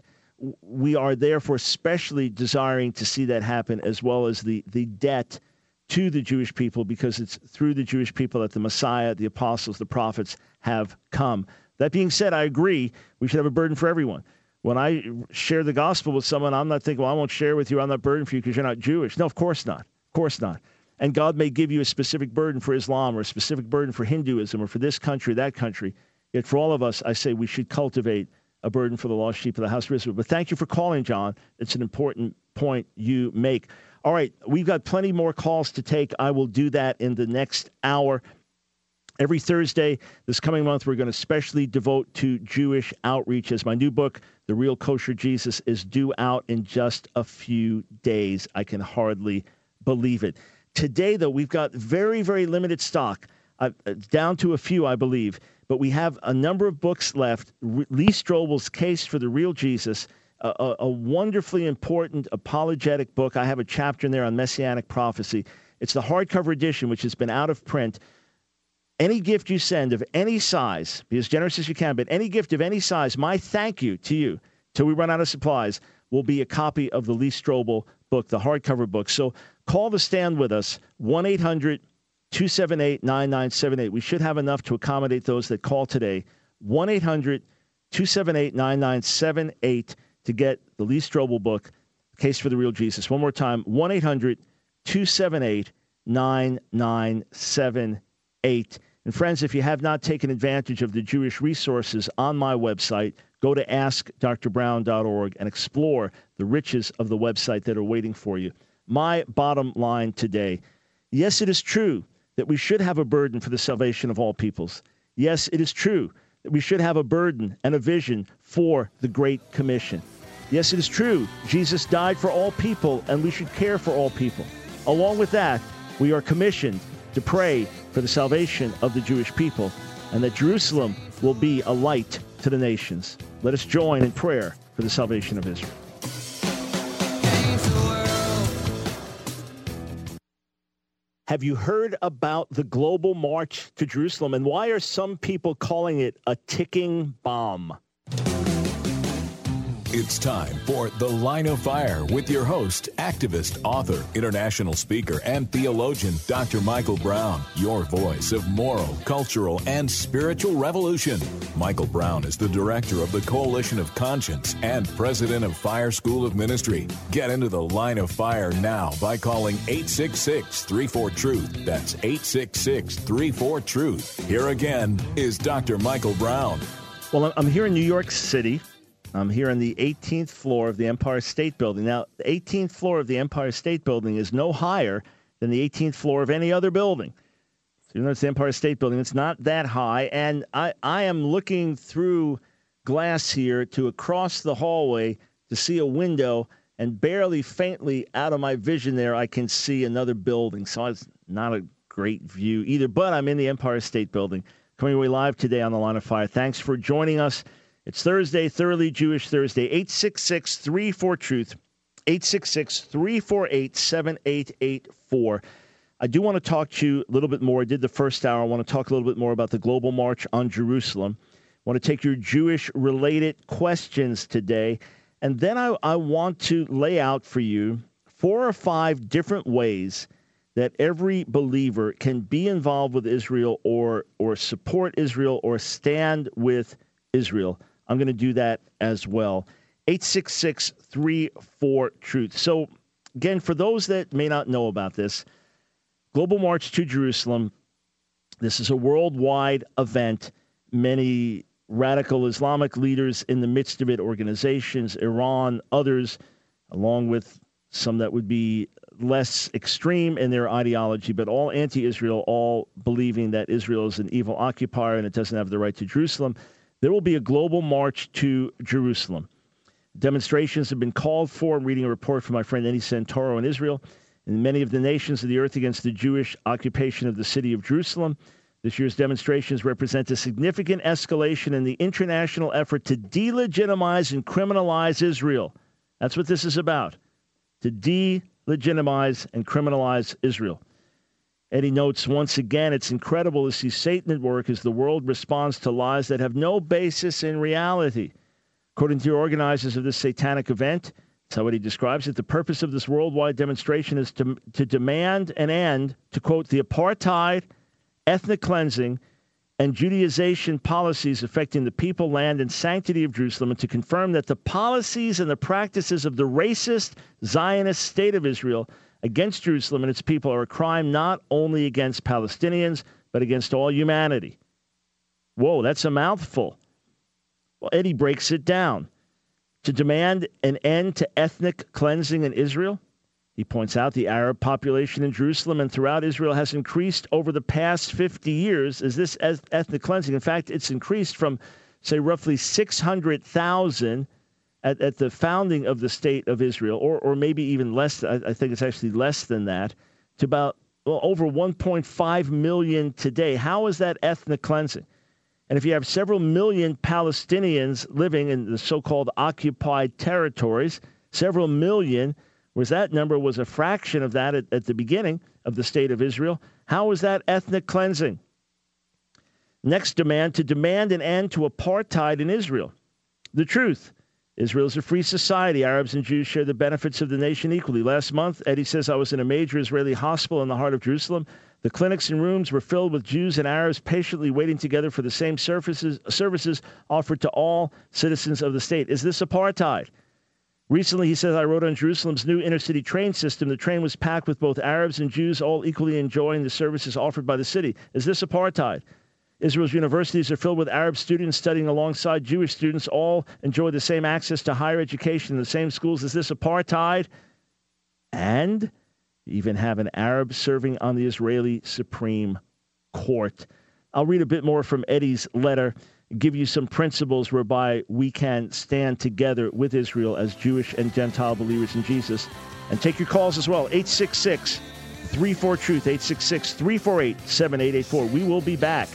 we are therefore especially desiring to see that happen, as well as the debt to the Jewish people, because it's through the Jewish people that the Messiah, the apostles, the prophets have come. That being said, I agree we should have a burden for everyone. When I share the gospel with someone, I'm not thinking, well, I won't share with you, I'm not burdened for you because you're not Jewish. No, of course not. Of course not. And God may give you a specific burden for Islam, or a specific burden for Hinduism, or for this country, that country. Yet for all of us, I say we should cultivate a burden for the lost sheep of the house of Israel. But thank you for calling, John. It's an important point you make. All right, we've got plenty more calls to take. I will do that in the next hour. Every Thursday this coming month, we're going to specially devote to Jewish outreach, as my new book, The Real Kosher Jesus, is due out in just a few days. I can hardly believe it. Today, though, we've got very, very limited stock, down to a few, I believe. But we have a number of books left. Lee Strobel's Case for the Real Jesus, a wonderfully important apologetic book. I have a chapter in there on Messianic prophecy. It's the hardcover edition, which has been out of print. Any gift you send of any size, be as generous as you can, but any gift of any size, my thank you to you, till we run out of supplies, will be a copy of the Lee Strobel book, the hardcover book. So call to stand with us, 1-800-278-9978. We should have enough to accommodate those that call today, 1-800-278-9978, to get the Lee Strobel book, Case for the Real Jesus. One more time, 1-800-278-9978. And friends, if you have not taken advantage of the Jewish resources on my website, go to askdrbrown.org and explore the riches of the website that are waiting for you. My bottom line today, yes, it is true that we should have a burden for the salvation of all peoples. Yes, it is true that we should have a burden and a vision for the Great Commission. Yes, it is true Jesus died for all people, and we should care for all people. Along with that, we are commissioned to pray for the salvation of the Jewish people, and that Jerusalem will be a light to the nations. Let us join in prayer for the salvation of Israel. Have you heard about the global march to Jerusalem, and why are some people calling it a ticking bomb? It's time for The Line of Fire with your host, activist, author, international speaker, and theologian, Dr. Michael Brown, your voice of moral, cultural, and spiritual revolution. Michael Brown is the director of the Coalition of Conscience and president of Fire School of Ministry. Get into The Line of Fire now by calling 866-34-TRUTH. That's 866-34-TRUTH. Here again is Dr. Michael Brown. Well, I'm here in New York City. I'm here on the 18th floor of the Empire State Building. Now, the 18th floor of the Empire State Building is no higher than the 18th floor of any other building. So, you know, it's the Empire State Building. It's not that high. And I am looking through glass here to across the hallway to see a window, and barely faintly out of my vision there, I can see another building. So it's not a great view either, but I'm in the Empire State Building. Coming away live today on The Line of Fire. Thanks for joining us. It's Thursday, Thoroughly Jewish Thursday, 866-34-TRUTH, 866-348-7884. I do want to talk to you a little bit more. I did the first hour. I want to talk a little bit more about the Global March on Jerusalem. I want to take your Jewish-related questions today. And then I want to lay out for you 4 or 5 different ways that every believer can be involved with Israel or support Israel or stand with Israel. I'm going to do that as well. 866-34-TRUTH. So, again, for those that may not know about this, Global March to Jerusalem, this is a worldwide event. Many radical Islamic leaders in the midst of it, organizations, Iran, others, along with some that would be less extreme in their ideology, but all anti-Israel, all believing that Israel is an evil occupier and it doesn't have the right to Jerusalem. There will be a global march to Jerusalem. Demonstrations have been called for. I'm reading a report from my friend Eddie Santoro in Israel. In many of the nations of the earth against the Jewish occupation of the city of Jerusalem, this year's demonstrations represent a significant escalation in the international effort to delegitimize and criminalize Israel. That's what this is about, to delegitimize and criminalize Israel. Eddie notes, once again, it's incredible to see Satan at work as the world responds to lies that have no basis in reality. According to the organizers of this satanic event, that's how Eddie describes it, the purpose of this worldwide demonstration is to demand an end to, quote, the apartheid, ethnic cleansing, and Judaization policies affecting the people, land, and sanctity of Jerusalem, and to confirm that the policies and the practices of the racist Zionist state of Israel against Jerusalem and its people are a crime not only against Palestinians, but against all humanity. Whoa, that's a mouthful. Well, Eddie breaks it down. To demand an end to ethnic cleansing in Israel, he points out the Arab population in Jerusalem and throughout Israel has increased over the past 50 years. Is this ethnic cleansing? In fact, it's increased from, say, roughly 600,000 at the founding of the state of Israel, or maybe even less, I think it's actually less than that, to about over 1.5 million today. How is that ethnic cleansing? And if you have several million Palestinians living in the so-called occupied territories, several million, whereas that number was a fraction of that at the beginning of the state of Israel, how is that ethnic cleansing? Next demand, to demand an end to apartheid in Israel. The truth. Israel is a free society. Arabs and Jews share the benefits of the nation equally. Last month, Eddie says, I was in a major Israeli hospital in the heart of Jerusalem. The clinics and rooms were filled with Jews and Arabs patiently waiting together for the same services offered to all citizens of the state. Is this apartheid? Recently, he says, I rode on Jerusalem's new inner-city train system. The train was packed with both Arabs and Jews, all equally enjoying the services offered by the city. Is this apartheid? Israel's universities are filled with Arab students studying alongside Jewish students. All enjoy the same access to higher education in the same schools. Is this apartheid? And even have an Arab serving on the Israeli Supreme Court. I'll read a bit more from Eddie's letter, give you some principles whereby we can stand together with Israel as Jewish and Gentile believers in Jesus. And take your calls as well, 866-34-TRUTH, 866-348-7884. We will be back.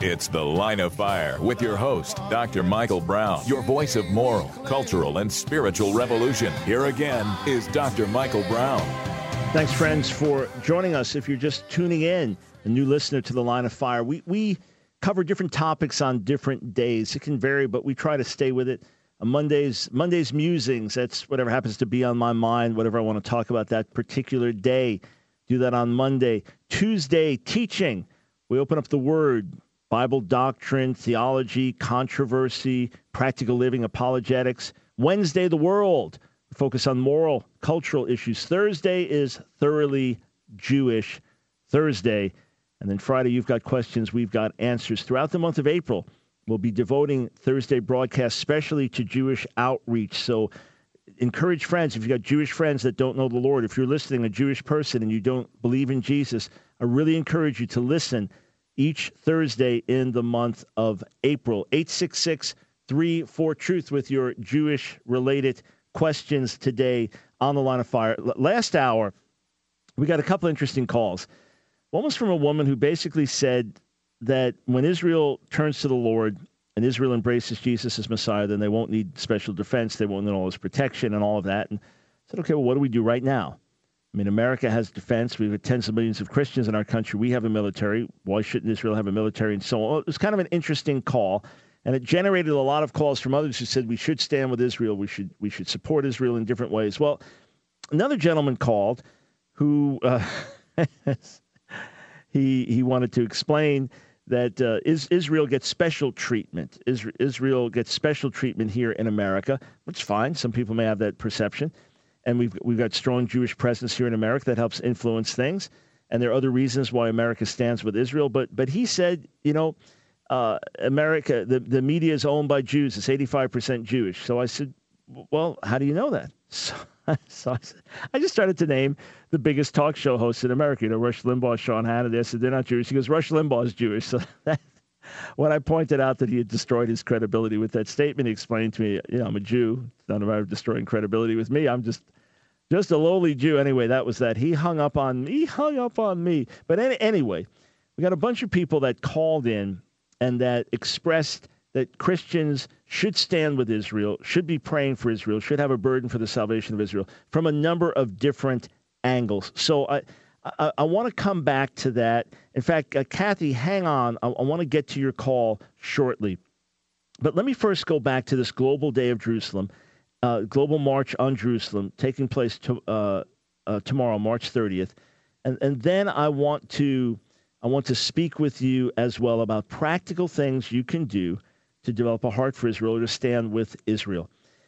It's The Line of Fire with your host, Dr. Michael Brown, your voice of moral, cultural, and spiritual revolution. Here again is Dr. Michael Brown. Thanks, friends, for joining us. If you're just tuning in, a new listener to The Line of Fire, we cover different topics on different days. It can vary, but we try to stay with it. Monday's musings, that's whatever happens to be on my mind, whatever I want to talk about that particular day. Do that on Monday. Tuesday, teaching. We open up the Word, Bible doctrine, theology, controversy, practical living, apologetics. Wednesday, the world. We focus on moral, cultural issues. Thursday is Thoroughly Jewish Thursday. And then Friday, you've got questions, we've got answers. Throughout the month of April, we'll be devoting Thursday broadcasts specially to Jewish outreach. So encourage friends, if you've got Jewish friends that don't know the Lord, if you're listening, a Jewish person, and you don't believe in Jesus, I really encourage you to listen each Thursday in the month of April. 866-34-TRUTH with your Jewish-related questions today on The Line of Fire. Last hour, we got a couple interesting calls. One was from a woman who basically said that when Israel turns to the Lord and Israel embraces Jesus as Messiah, then they won't need special defense, they won't need all this protection and all of that. And I said, okay, well, what do we do right now? I mean, America has defense. We've got tens of millions of Christians in our country. We have a military. Why shouldn't Israel have a military and so on? It was kind of an interesting call, and it generated a lot of calls from others who said we should stand with Israel. We should support Israel in different ways. Well, another gentleman called who he wanted to explain that Israel gets special treatment. Israel gets special treatment here in America, which is fine. Some people may have that perception. And we've got strong Jewish presence here in America that helps influence things. And there are other reasons why America stands with Israel. But he said, America, the media is owned by Jews. It's 85% Jewish. So I said, well, how do you know that? So I just started to name the biggest talk show hosts in America. Rush Limbaugh, Sean Hannity. I said, they're not Jewish. He goes, Rush Limbaugh is Jewish. So when I pointed out that he had destroyed his credibility with that statement, he explained to me, I'm a Jew. It's not a matter of destroying credibility with me. I'm just a lowly Jew. Anyway, that was that. He hung up on me. But anyway, we got a bunch of people that called in and that expressed that Christians should stand with Israel, should be praying for Israel, should have a burden for the salvation of Israel from a number of different angles. So I want to come back to that. In fact, Kathy, hang on. I want to get to your call shortly. But let me first go back to this Global Day of Jerusalem, Global March on Jerusalem, taking place tomorrow, March 30th. And then I want to speak with you as well about practical things you can do to develop a heart for Israel or to stand with Israel.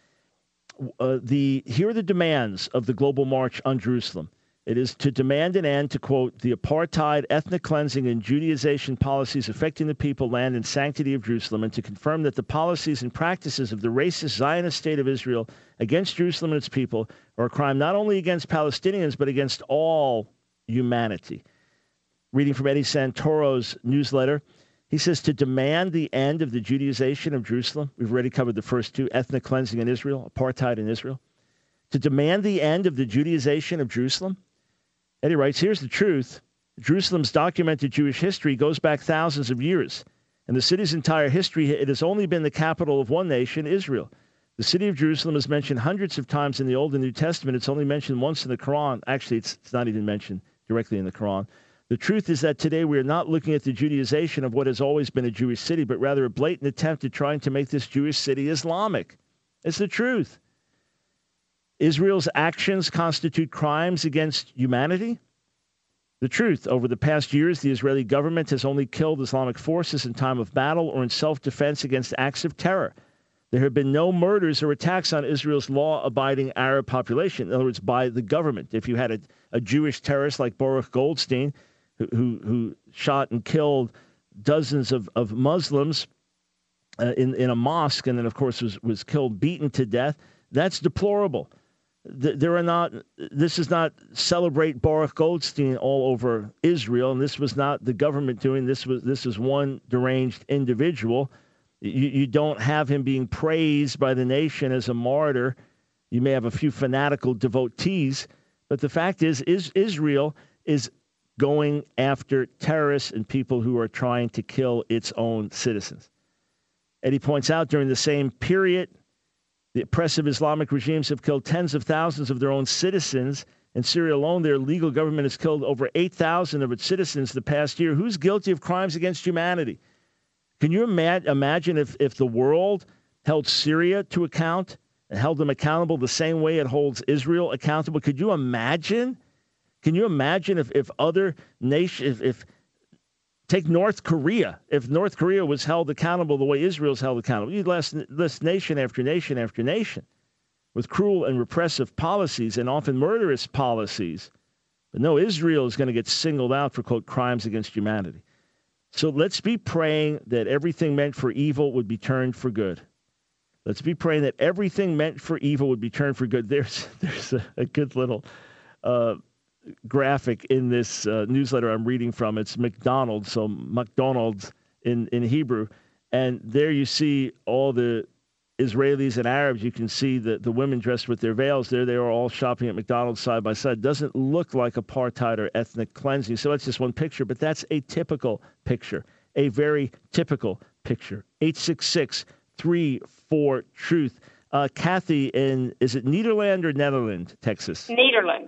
Here are the demands of the Global March on Jerusalem. It is to demand an end to, quote, the apartheid, ethnic cleansing, and Judaization policies affecting the people, land, and sanctity of Jerusalem, and to confirm that the policies and practices of the racist Zionist state of Israel against Jerusalem and its people are a crime not only against Palestinians, but against all humanity. Reading from Eddie Santoro's newsletter, he says to demand the end of the Judaization of Jerusalem. We've already covered the first two, ethnic cleansing in Israel, apartheid in Israel. To demand the end of the Judaization of Jerusalem. Eddie writes, here's the truth. Jerusalem's documented Jewish history goes back thousands of years. In the city's entire history, it has only been the capital of one nation, Israel. The city of Jerusalem is mentioned hundreds of times in the Old and New Testament. It's only mentioned once in the Quran. Actually, it's not even mentioned directly in the Quran. The truth is that today we are not looking at the Judaization of what has always been a Jewish city, but rather a blatant attempt at trying to make this Jewish city Islamic. It's the truth. Israel's actions constitute crimes against humanity. The truth, over the past years, the Israeli government has only killed Islamic forces in time of battle or in self-defense against acts of terror. There have been no murders or attacks on Israel's law-abiding Arab population, in other words, by the government. If you had a Jewish terrorist like Baruch Goldstein, who shot and killed dozens of Muslims in a mosque and then, of course, was killed, beaten to death, that's deplorable. This is not celebrate Baruch Goldstein all over Israel, and this was not the government doing this. This is one deranged individual. You don't have him being praised by the nation as a martyr. You may have a few fanatical devotees, but the fact is Israel is going after terrorists and people who are trying to kill its own citizens. Eddie points out during the same period, the oppressive Islamic regimes have killed tens of thousands of their own citizens. In Syria alone, their legal government has killed over 8,000 of its citizens the past year. Who's guilty of crimes against humanity? Can you imagine if the world held Syria to account and held them accountable the same way it holds Israel accountable? Could you imagine? Can you imagine if other nations, if take North Korea, if North Korea was held accountable the way Israel's held accountable? You list nation after nation after nation with cruel and repressive policies and often murderous policies. But no, Israel is going to get singled out for, quote, crimes against humanity. So let's be praying that everything meant for evil would be turned for good. Let's be praying that everything meant for evil would be turned for good. There's a good little graphic in this newsletter I'm reading from. It's McDonald's, so McDonald's in Hebrew. And there you see all the Israelis and Arabs. You can see the women dressed with their veils there. They are all shopping at McDonald's side by side. Doesn't look like apartheid or ethnic cleansing. So that's just one picture, but that's a typical picture, a very typical picture. 866-34-TRUTH. Kathy is it Nederland or Netherlands, Texas? Nederland.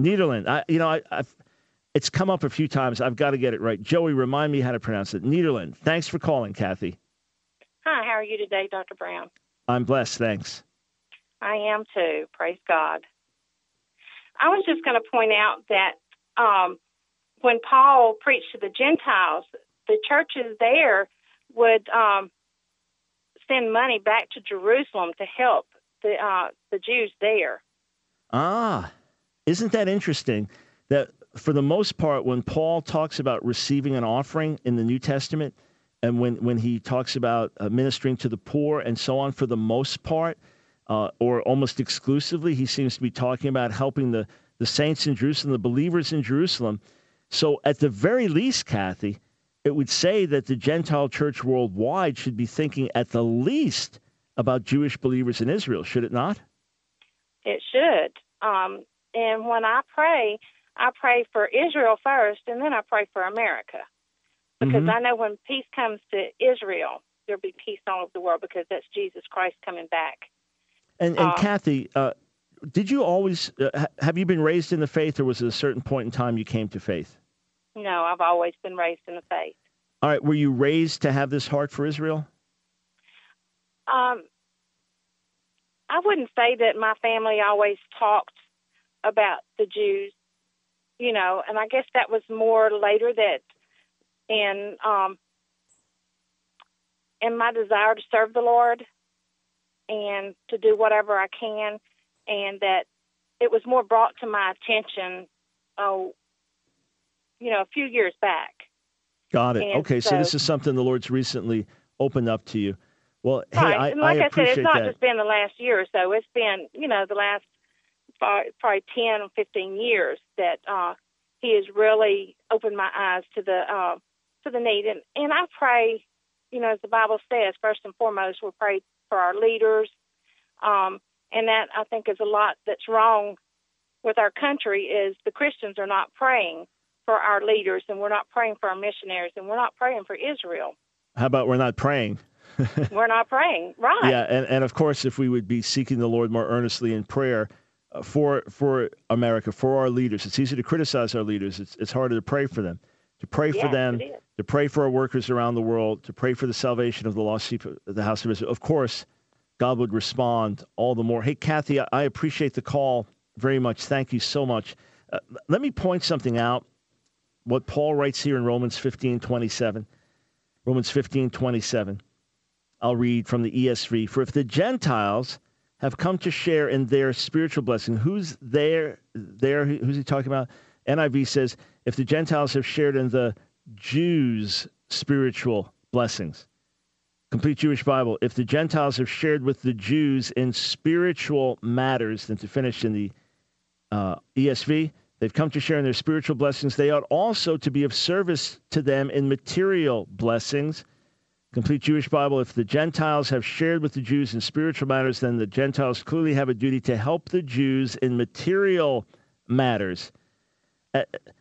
It's come up a few times. I've got to get it right. Joey, remind me how to pronounce it. Nederland. Thanks for calling, Kathy. Hi, how are you today, Dr. Brown? I'm blessed, thanks. I am too. Praise God. I was just going to point out that when Paul preached to the Gentiles, the churches there would send money back to Jerusalem to help the Jews there. Isn't that interesting that for the most part, when Paul talks about receiving an offering in the New Testament, and when he talks about ministering to the poor and so on, for the most part, or almost exclusively, he seems to be talking about helping the saints in Jerusalem, the believers in Jerusalem. So at the very least, Kathy, it would say that the Gentile church worldwide should be thinking at the least about Jewish believers in Israel, should it not? It should. And when I pray for Israel first, and then I pray for America. Because I know when peace comes to Israel, there'll be peace all over the world because that's Jesus Christ coming back. And Kathy, did you always, have you been raised in the faith, or was it a certain point in time you came to faith? No, I've always been raised in the faith. All right. Were you raised to have this heart for Israel? I wouldn't say that my family always talked about the Jews, and I guess that was more later that in my desire to serve the Lord and to do whatever I can, and that it was more brought to my attention, a few years back. Got it. And okay, so this is something the Lord's recently opened up to you. Well, right. Hey, I appreciate said, it's not that. just been the last year or so. It's been, the last probably 10 or 15 years that He has really opened my eyes to the need. And I pray, as the Bible says, first and foremost, we'll pray for our leaders. And that, I think, is a lot that's wrong with our country is the Christians are not praying for our leaders, and we're not praying for our missionaries, and we're not praying for Israel. How about we're not praying? We're not praying, right. Yeah, and of course, if we would be seeking the Lord more earnestly in prayer for America, for our leaders. It's easy to criticize our leaders. It's harder to pray for them. To pray for them, to pray for our workers around the world, to pray for the salvation of the lost sheep of the house of Israel. Of course, God would respond all the more. Hey, Kathy, I appreciate the call very much. Thank you so much. Let me point something out, what Paul writes here in Romans 15:27. Romans 15:27. I'll read from the ESV. For if the Gentiles have come to share in their spiritual blessing, who's there? Who's he talking about? NIV says, if the Gentiles have shared in the Jews' spiritual blessings. Complete Jewish Bible. If the Gentiles have shared with the Jews in spiritual matters, then to finish in the ESV, they've come to share in their spiritual blessings. They ought also to be of service to them in material blessings. Complete Jewish Bible. If the Gentiles have shared with the Jews in spiritual matters, then the Gentiles clearly have a duty to help the Jews in material matters.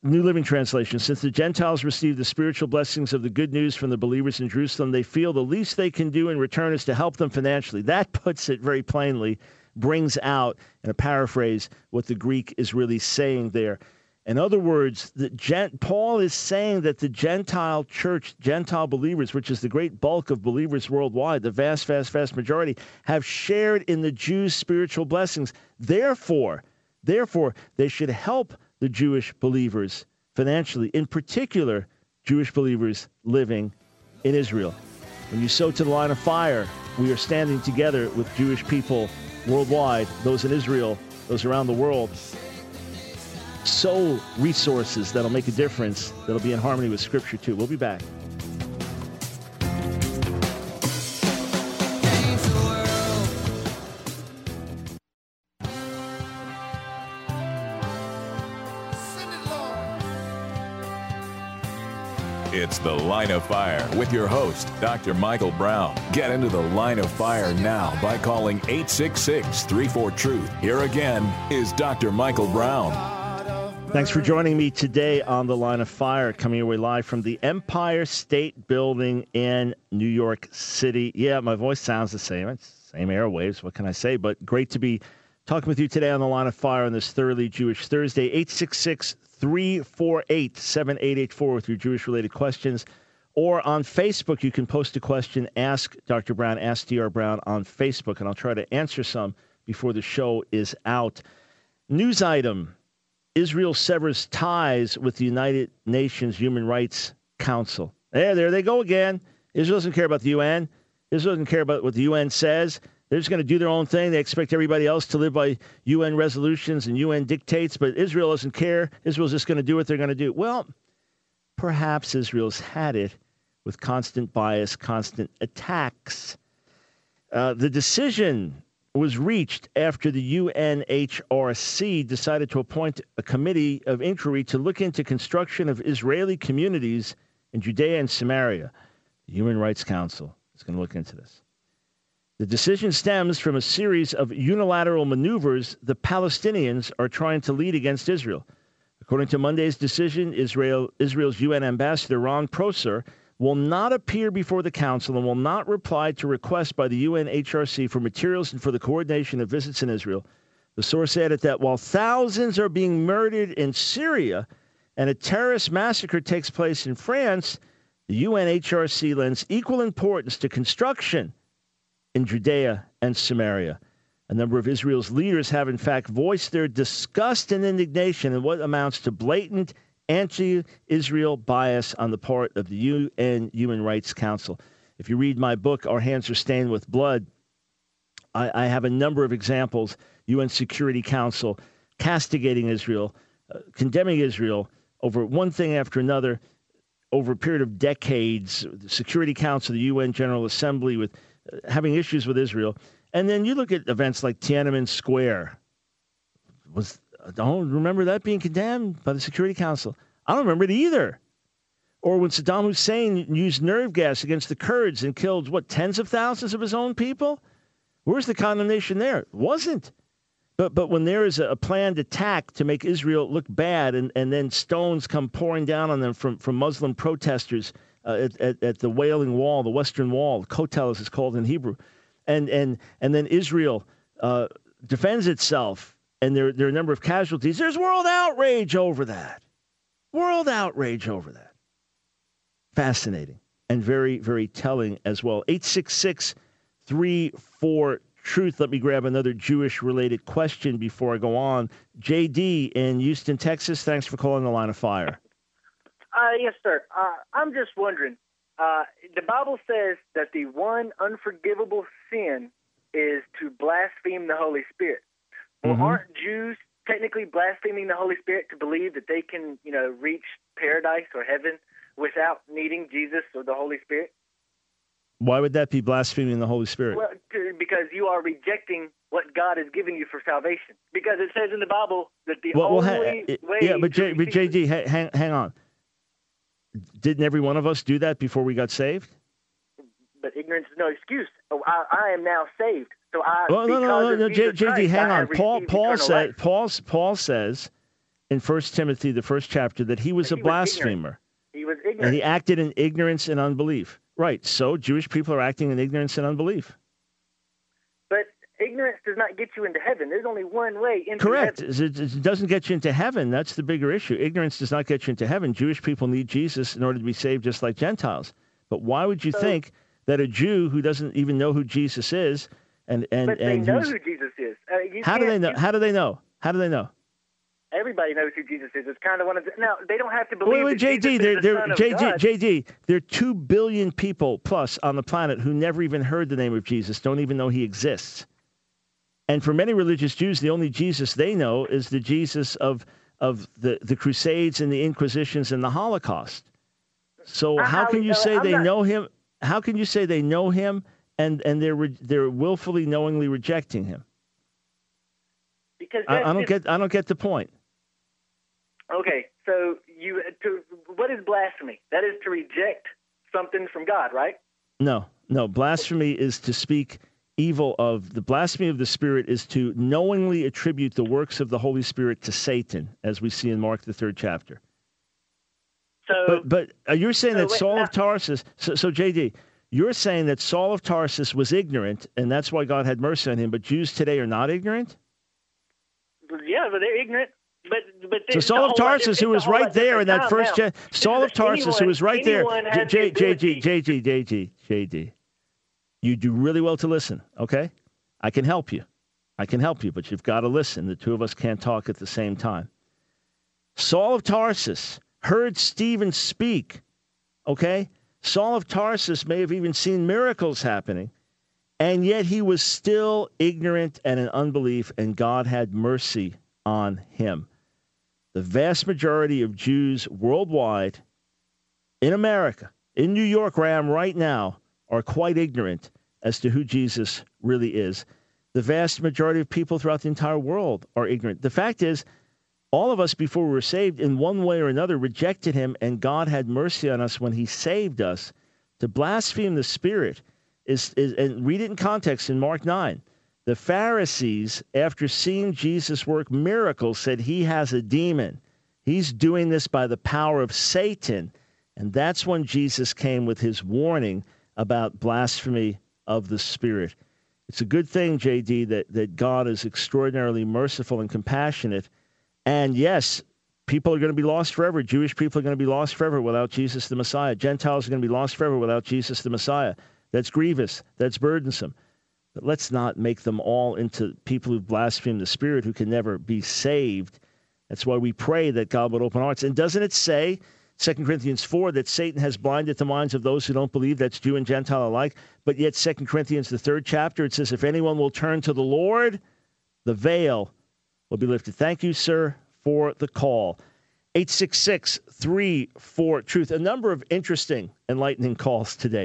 New Living Translation. Since the Gentiles receive the spiritual blessings of the good news from the believers in Jerusalem, they feel the least they can do in return is to help them financially. That puts it very plainly, brings out, in a paraphrase, what the Greek is really saying there. In other words, Paul is saying that the Gentile church, Gentile believers, which is the great bulk of believers worldwide, the vast, vast, vast majority, have shared in the Jews' spiritual blessings. Therefore, they should help the Jewish believers financially, in particular, Jewish believers living in Israel. When you sow to the line of fire, we are standing together with Jewish people worldwide, those in Israel, those around the world. Sow resources that'll make a difference, that'll be in harmony with Scripture, too. We'll be back. It's The Line of Fire with your host, Dr. Michael Brown. Get into The Line of Fire now by calling 866-34-TRUTH. Here again is Dr. Michael Brown. Thanks for joining me today on The Line of Fire, coming your way live from the Empire State Building in New York City. Yeah, my voice sounds the same. It's the same airwaves. What can I say? But great to be talking with you today on The Line of Fire on this Thoroughly Jewish Thursday. 866-348-7884 with your Jewish-related questions. Or on Facebook, you can post a question, Ask Dr. Brown, Ask Dr. Brown on Facebook, and I'll try to answer some before the show is out. News item: Israel severs ties with the United Nations Human Rights Council. There they go again. Israel doesn't care about the UN. Israel doesn't care about what the UN says. They're just going to do their own thing. They expect everybody else to live by UN resolutions and UN dictates, but Israel doesn't care. Israel's just going to do what they're going to do. Well, perhaps Israel's had it with constant bias, constant attacks. The decision was reached after the UNHRC decided to appoint a committee of inquiry to look into construction of Israeli communities in Judea and Samaria. The Human Rights Council is going to look into this. The decision stems from a series of unilateral maneuvers the Palestinians are trying to lead against Israel. According to Monday's decision, Israel's UN ambassador, Ron Prosser, will not appear before the council and will not reply to requests by the UNHRC for materials and for the coordination of visits in Israel. The source added that while thousands are being murdered in Syria and a terrorist massacre takes place in France, the UNHRC lends equal importance to construction in Judea and Samaria. A number of Israel's leaders have, in fact, voiced their disgust and indignation in what amounts to blatant anti-Israel bias on the part of the UN Human Rights Council. If you read my book, Our Hands Are Stained with Blood, I have a number of examples. UN Security Council castigating Israel, condemning Israel over one thing after another over a period of decades. The Security Council, the UN General Assembly, with having issues with Israel. And then you look at events like Tiananmen Square. I don't remember that being condemned by the Security Council. I don't remember it either. Or when Saddam Hussein used nerve gas against the Kurds and killed, tens of thousands of his own people? Where's the condemnation there? It wasn't. But when there is a planned attack to make Israel look bad and then stones come pouring down on them from Muslim protesters at the Wailing Wall, the Western Wall, Kotel as it's called in Hebrew, and then Israel defends itself, and there are a number of casualties. There's world outrage over that. World outrage over that. Fascinating and very, very telling as well. 866-34-TRUTH. Let me grab another Jewish-related question before I go on. JD in Houston, Texas, thanks for calling The Line of Fire. Yes, sir. I'm just wondering, the Bible says that the one unforgivable sin is to blaspheme the Holy Spirit. Well, aren't Jews technically blaspheming the Holy Spirit to believe that they can, reach paradise or heaven without needing Jesus or the Holy Spirit? Why would that be blaspheming the Holy Spirit? Well, because you are rejecting what God has given you for salvation. Because it says in the Bible that the only way... Yeah, but JD, hang on. Didn't every one of us do that before we got saved? But ignorance is no excuse. I am now saved. So no, JD, hang on. Paul says in 1 Timothy, the first chapter, that he was a blasphemer. He was ignorant. And he acted in ignorance and unbelief. Right. So Jewish people are acting in ignorance and unbelief. But ignorance does not get you into heaven. There's only one way into Correct. heaven. It doesn't get you into heaven. That's the bigger issue. Ignorance does not get you into heaven. Jewish people need Jesus in order to be saved just like Gentiles. But why would you think that a Jew who doesn't even know who Jesus is but they know who Jesus is. How do they know? How do they know? How do they know? Everybody knows who Jesus is. It's kind of one of the... Now, they don't have to believe wait, that JD, Jesus is the Son of God. JD, there are 2 billion people plus on the planet who never even heard the name of Jesus, don't even know he exists. And for many religious Jews, the only Jesus they know is the Jesus of the Crusades and the Inquisitions and the Holocaust. So how can you say they know him? How can you say they know him and they're willfully, knowingly rejecting him? Because I don't get the point. Okay, so what is blasphemy? That is to reject something from God, right? No. Blasphemy is to speak evil of. The blasphemy of the Spirit is to knowingly attribute the works of the Holy Spirit to Satan, as we see in Mark, the 3rd chapter. So, but you're saying that Saul of Tarsus. So JD, you're saying that Saul of Tarsus was ignorant, and that's why God had mercy on him. But Jews today are not ignorant. Yeah, but they're ignorant. But so Saul of Tarsus, who was right there in that first, Saul of Tarsus, who was right there, JD, you do really well to listen. Okay, I can help you, but you've got to listen. The two of us can't talk at the same time. Saul of Tarsus heard Stephen speak. Okay, Saul of Tarsus may have even seen miracles happening, and yet he was still ignorant and in unbelief, and God had mercy on him. The vast majority of Jews worldwide, in America, in New York where I am right now, are quite ignorant as to who Jesus really is. The vast majority of people throughout the entire world are ignorant. The fact is, all of us before we were saved, in one way or another, rejected him, and God had mercy on us when he saved us. To blaspheme the Spirit is and read it in context in Mark 9. The Pharisees, after seeing Jesus work miracles, said he has a demon. He's doing this by the power of Satan. And that's when Jesus came with his warning about blasphemy of the Spirit. It's a good thing, JD, that God is extraordinarily merciful and compassionate. And yes, people are going to be lost forever. Jewish people are going to be lost forever without Jesus the Messiah. Gentiles are going to be lost forever without Jesus the Messiah. That's grievous. That's burdensome. But let's not make them all into people who blaspheme the Spirit who can never be saved. That's why we pray that God would open hearts. And doesn't it say, 2 Corinthians 4, that Satan has blinded the minds of those who don't believe? That's Jew and Gentile alike. But yet 2 Corinthians, the 3rd chapter, it says, if anyone will turn to the Lord, the veil will be lifted. Thank you, sir, for the call. 866-34-TRUTH. A number of interesting, enlightening calls today.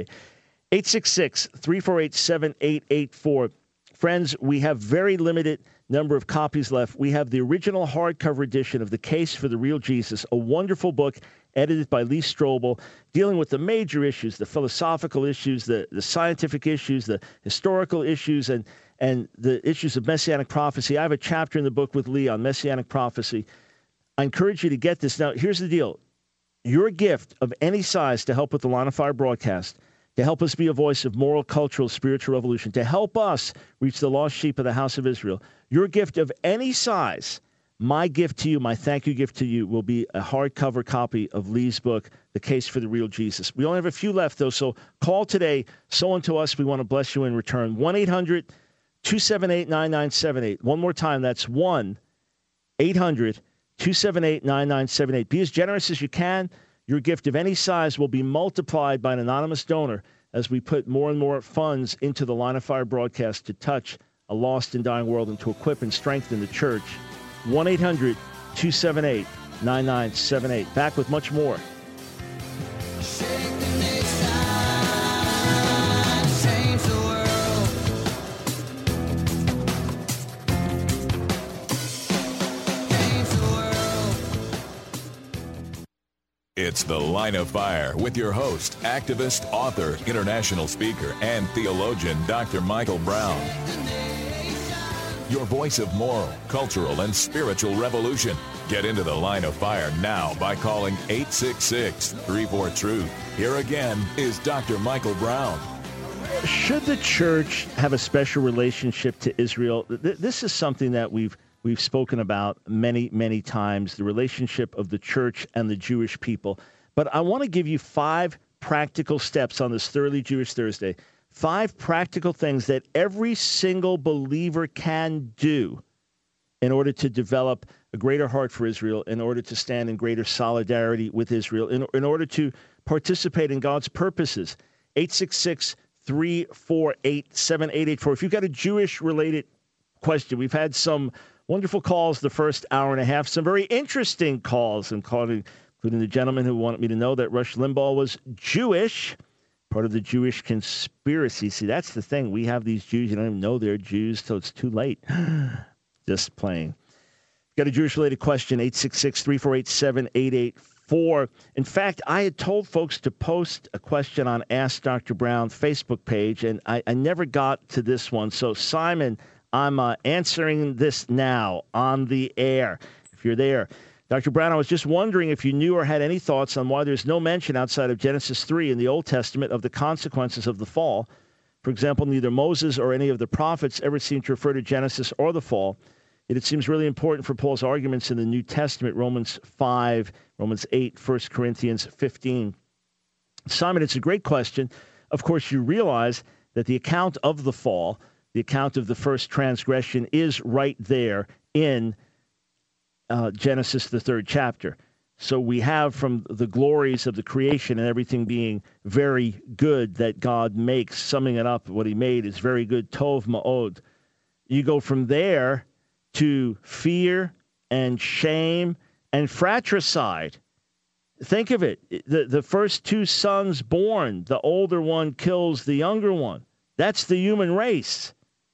866-348-7884. Friends, we have very limited number of copies left. We have the original hardcover edition of The Case for the Real Jesus, a wonderful book edited by Lee Strobel, dealing with the major issues, the philosophical issues, the scientific issues, the historical issues, and the issues of Messianic prophecy. I have a chapter in the book with Lee on Messianic prophecy. I encourage you to get this. Now, here's the deal. Your gift of any size to help with the Line of Fire broadcast, to help us be a voice of moral, cultural, spiritual revolution, to help us reach the lost sheep of the house of Israel, your gift of any size, my gift to you, my thank you gift to you, will be a hardcover copy of Lee's book, The Case for the Real Jesus. We only have a few left, though, so call today, sow unto us. We want to bless you in return. 1-800-278-9978. One more time, that's 1-800-278-9978. Be as generous as you can. Your gift of any size will be multiplied by an anonymous donor as we put more and more funds into the Line of Fire broadcast to touch a lost and dying world and to equip and strengthen the church. 1-800-278-9978. Back with much more. It's The Line of Fire with your host, activist, author, international speaker, and theologian, Dr. Michael Brown. Your voice of moral, cultural, and spiritual revolution. Get into the line of fire now by calling 866-34-TRUTH. Here again is Dr. Michael Brown. Should the church have a special relationship to Israel? This is something that we've spoken about many, many times, the relationship of the church and the Jewish people. But I want to give you 5 practical steps on this Thoroughly Jewish Thursday. 5 practical things that every single believer can do in order to develop a greater heart for Israel, in order to stand in greater solidarity with Israel, in order to participate in God's purposes. 866-348-7884. If you've got a Jewish-related question, we've had some wonderful calls the first hour and a half, some very interesting calls, including the gentleman who wanted me to know that Rush Limbaugh was Jewish, part of the Jewish conspiracy. See, that's the thing. We have these Jews, you don't even know they're Jews till it's too late. Just playing. Got a Jewish-related question, 866-348-7884. In fact, I had told folks to post a question on Ask Dr. Brown Facebook page, and I never got to this one. So, Simon, I'm answering this now on the air, if you're there. Dr. Brown, I was just wondering if you knew or had any thoughts on why there's no mention outside of Genesis 3 in the Old Testament of the consequences of the fall. For example, neither Moses or any of the prophets ever seem to refer to Genesis or the fall. Yet it seems really important for Paul's arguments in the New Testament, Romans 5, Romans 8, 1 Corinthians 15. Simon, it's a great question. Of course, you realize that the account of the fall, the account of the first transgression, is right there in Genesis, the 3rd chapter. So we have from the glories of the creation and everything being very good that God makes, summing it up, what he made is very good, tov ma'od. You go from there to fear and shame and fratricide. Think of it. The first 2 sons born, the older one kills the younger one. That's the human race.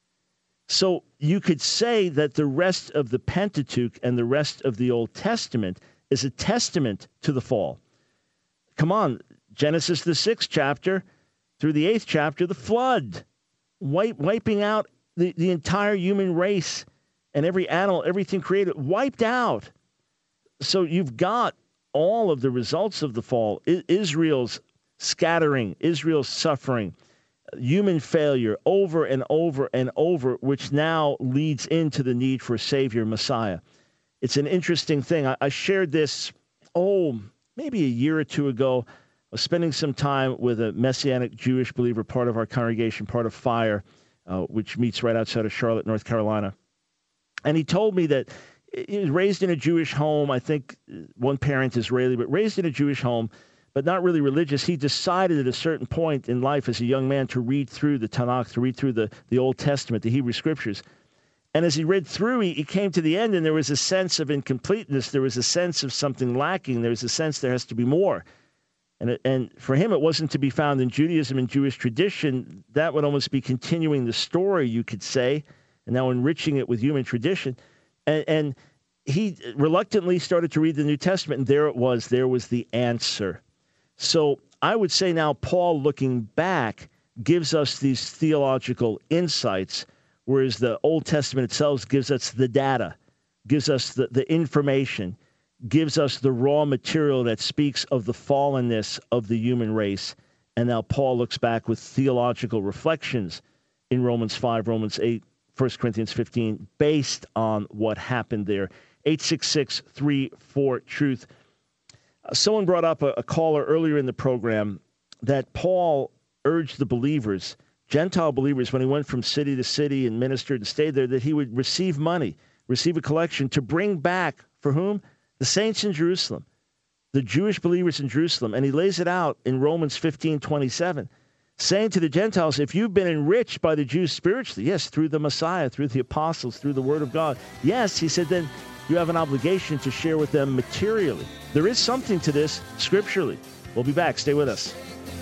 So you could say that the rest of the Pentateuch and the rest of the Old Testament is a testament to the fall. Come on, Genesis, the 6th chapter through the 8th chapter, the flood, wiping out the entire human race and every animal, everything created, wiped out. So you've got all of the results of the fall, Israel's scattering, Israel's suffering, human failure over and over and over, which now leads into the need for a Savior, Messiah. It's an interesting thing. I shared this, maybe a year or 2 ago. I was spending some time with a Messianic Jewish believer, part of our congregation, part of FIRE, which meets right outside of Charlotte, North Carolina. And he told me that he was raised in a Jewish home. I think one parent Israeli, but raised in a Jewish home, but not really religious. He decided at a certain point in life as a young man to read through the Tanakh, to read through the Old Testament, the Hebrew Scriptures. And as he read through, he came to the end, and there was a sense of incompleteness. There was a sense of something lacking. There was a sense there has to be more. And for him, it wasn't to be found in Judaism and Jewish tradition. That would almost be continuing the story, you could say, and now enriching it with human tradition. And he reluctantly started to read the New Testament, and there it was. There was the answer. So I would say now Paul, looking back, gives us these theological insights, whereas the Old Testament itself gives us the data, gives us the information, gives us the raw material that speaks of the fallenness of the human race. And now Paul looks back with theological reflections in Romans 5, Romans 8, 1 Corinthians 15, based on what happened there. 866-34-TRUTH. Someone brought up a caller earlier in the program that Paul urged the believers, Gentile believers, when he went from city to city and ministered and stayed there, that he would receive money, receive a collection to bring back, for whom? The saints in Jerusalem, the Jewish believers in Jerusalem. And he lays it out in Romans 15:27, saying to the Gentiles, if you've been enriched by the Jews spiritually, yes, through the Messiah, through the apostles, through the Word of God, yes, he said, then you have an obligation to share with them materially. There is something to this scripturally. We'll be back. Stay with us.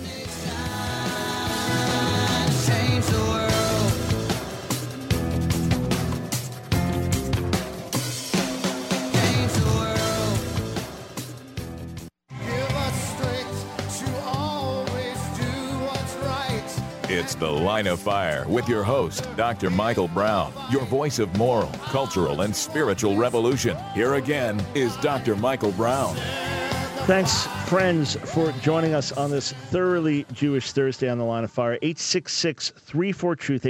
Change the world. Change the world. Give us strength to always do what's right. It's The Line of Fire with your host, Dr. Michael Brown, your voice of moral, cultural, and spiritual revolution. Here again is Dr. Michael Brown. Thanks, friends, for joining us on this thoroughly Jewish Thursday on The Line of Fire. 866-34-TRUTH,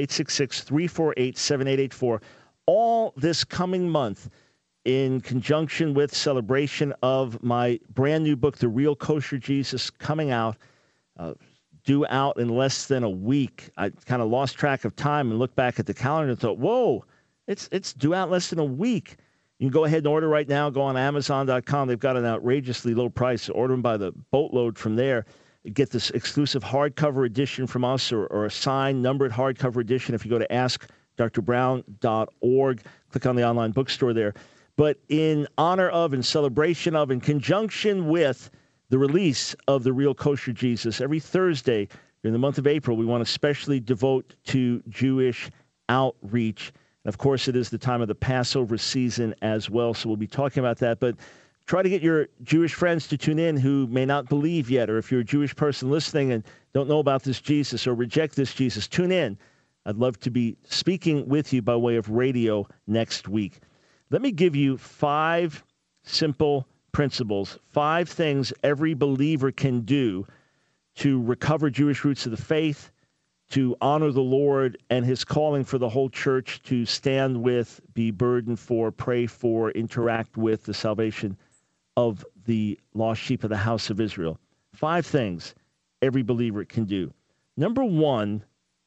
866-348-7884. All this coming month, in conjunction with celebration of my brand new book, The Real Kosher Jesus, coming out, due out in less than a week. I kind of lost track of time and looked back at the calendar and thought, whoa, it's due out less than a week. You can go ahead and order right now. Go on Amazon.com. They've got an outrageously low price. Order them by the boatload from there. Get this exclusive hardcover edition from us or a signed, numbered hardcover edition if you go to askdrbrown.org. Click on the online bookstore there. But in honor of, in celebration of, in conjunction with the release of The Real Kosher Jesus, every Thursday in the month of April, we want to specially devote to Jewish outreach. And of course, it is the time of the Passover season as well, so we'll be talking about that. But try to get your Jewish friends to tune in who may not believe yet, or if you're a Jewish person listening and don't know about this Jesus or reject this Jesus, tune in. I'd love to be speaking with you by way of radio next week. Let me give you 5 simple principles, 5 things every believer can do to recover Jewish roots of the faith, to honor the Lord and his calling for the whole church to stand with, be burdened for, pray for, interact with the salvation of the lost sheep of the house of Israel. 5 things every believer can do. Number 1,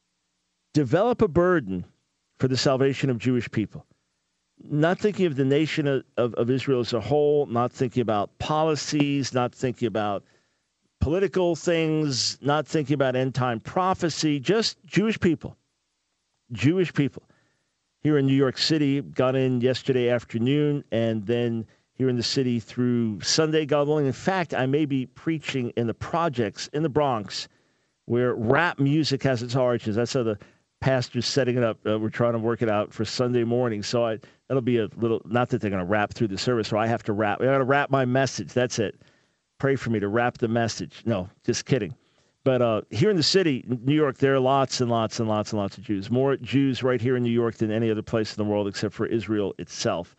develop a burden for the salvation of Jewish people. Not thinking of the nation of Israel as a whole, not thinking about policies, not thinking about political things, not thinking about end-time prophecy, just Jewish people. Jewish people. Here in New York City, got in yesterday afternoon, and then here in the city through Sunday, God willing. In fact, I may be preaching in the projects in the Bronx where rap music has its origins. That's how the pastor's setting it up. We're trying to work it out for Sunday morning. So that'll be a little, not that they're going to rap through the service, or I have to rap. I got to rap my message. That's it. Pray for me to rap the message. No, just kidding. But here in the city, New York, there are lots and lots and lots and lots of Jews. More Jews right here in New York than any other place in the world except for Israel itself.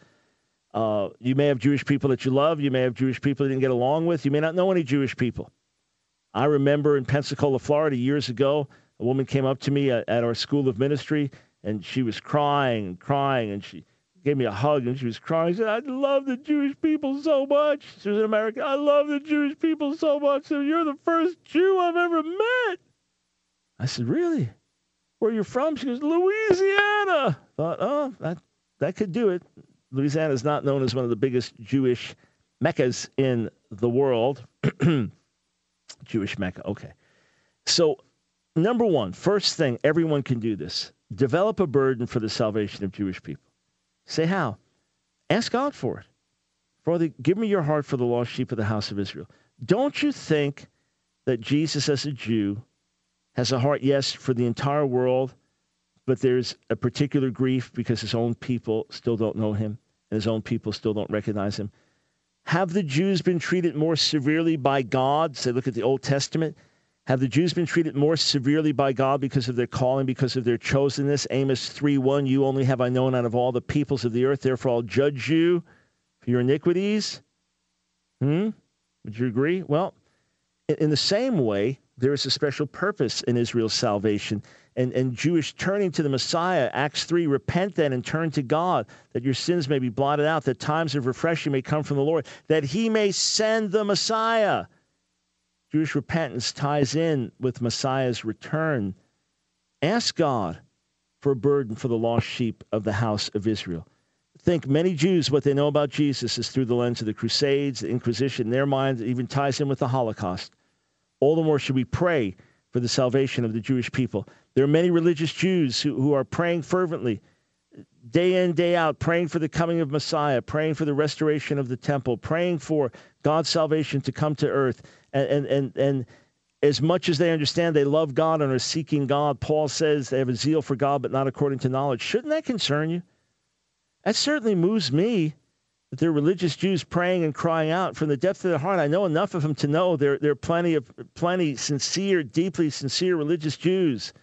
You may have Jewish people that you love. You may have Jewish people you didn't get along with. You may not know any Jewish people. I remember in Pensacola, Florida, years ago, a woman came up to me at our school of ministry, and she was crying and crying, and she gave me a hug, and she was crying. She said, I love the Jewish people so much. She was an American. I love the Jewish people so much. So you're the first Jew I've ever met. I said, really? Where are you from? She goes, Louisiana. I thought, oh, that could do it. Louisiana is not known as one of the biggest Jewish meccas in the world. Jewish Mecca, okay. So, number 1, first thing, everyone can do this. Develop a burden for the salvation of Jewish people. Say how? Ask God for it. Father, give me your heart for the lost sheep of the house of Israel. Don't you think that Jesus as a Jew has a heart, yes, for the entire world, but there's a particular grief because his own people still don't know him and his own people still don't recognize him? Have the Jews been treated more severely by God? Say, look at the Old Testament. Have the Jews been treated more severely by God because of their calling, because of their chosenness? Amos 3:1, you only have I known out of all the peoples of the earth, therefore I'll judge you for your iniquities. Would you agree? Well, in the same way, there is a special purpose in Israel's salvation and Jewish turning to the Messiah. Acts 3, repent then and turn to God, that your sins may be blotted out, that times of refreshing may come from the Lord, that he may send the Messiah. Jewish repentance ties in with Messiah's return. Ask God for a burden for the lost sheep of the house of Israel. Think many Jews, what they know about Jesus is through the lens of the Crusades, the Inquisition. In their minds, it even ties in with the Holocaust. All the more should we pray for the salvation of the Jewish people. There are many religious Jews who are praying fervently, day in, day out, praying for the coming of Messiah, praying for the restoration of the temple, praying for God's salvation to come to earth. And as much as they understand they love God and are seeking God, Paul says they have a zeal for God, but not according to knowledge. Shouldn't that concern you? That certainly moves me, that there are religious Jews praying and crying out from the depth of their heart. I know enough of them to know there are plenty sincere, deeply sincere religious Jews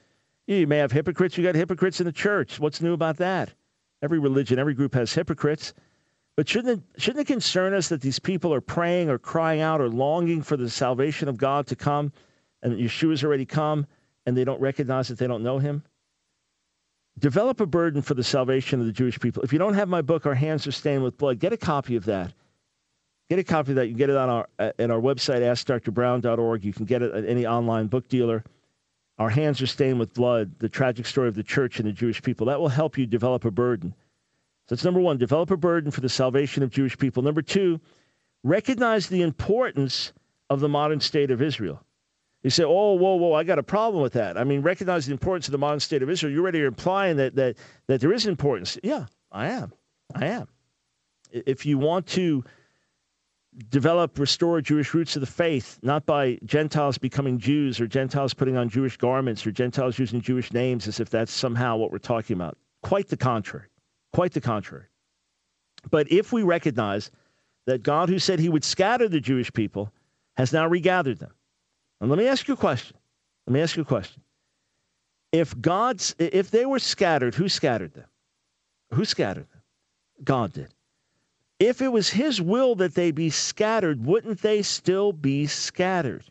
You may have hypocrites. You got hypocrites in the church. What's new about that? Every religion, every group has hypocrites. But shouldn't it concern us that these people are praying or crying out or longing for the salvation of God to come, and Yeshua's already come, and they don't recognize that they don't know him? Develop a burden for the salvation of the Jewish people. If you don't have my book, Our Hands Are Stained with Blood, get a copy of that. Get a copy of that. You can get it on our website, AskDrBrown.org. You can get it at any online book dealer. Our Hands Are Stained with Blood, the tragic story of the church and the Jewish people. That will help you develop a burden. So that's number one, develop a burden for the salvation of Jewish people. Number two, recognize the importance of the modern state of Israel. You say, oh, whoa, I got a problem with that. I mean, recognize the importance of the modern state of Israel. You're already implying that there is importance. Yeah, I am. If you want to restore Jewish roots of the faith, not by Gentiles becoming Jews or Gentiles putting on Jewish garments or Gentiles using Jewish names as if that's somehow what we're talking about. Quite the contrary. Quite the contrary. But if we recognize that God, who said he would scatter the Jewish people, has now regathered them. And let me ask you a question. If they were scattered, who scattered them? Who scattered them? God did. If it was his will that they be scattered, wouldn't they still be scattered?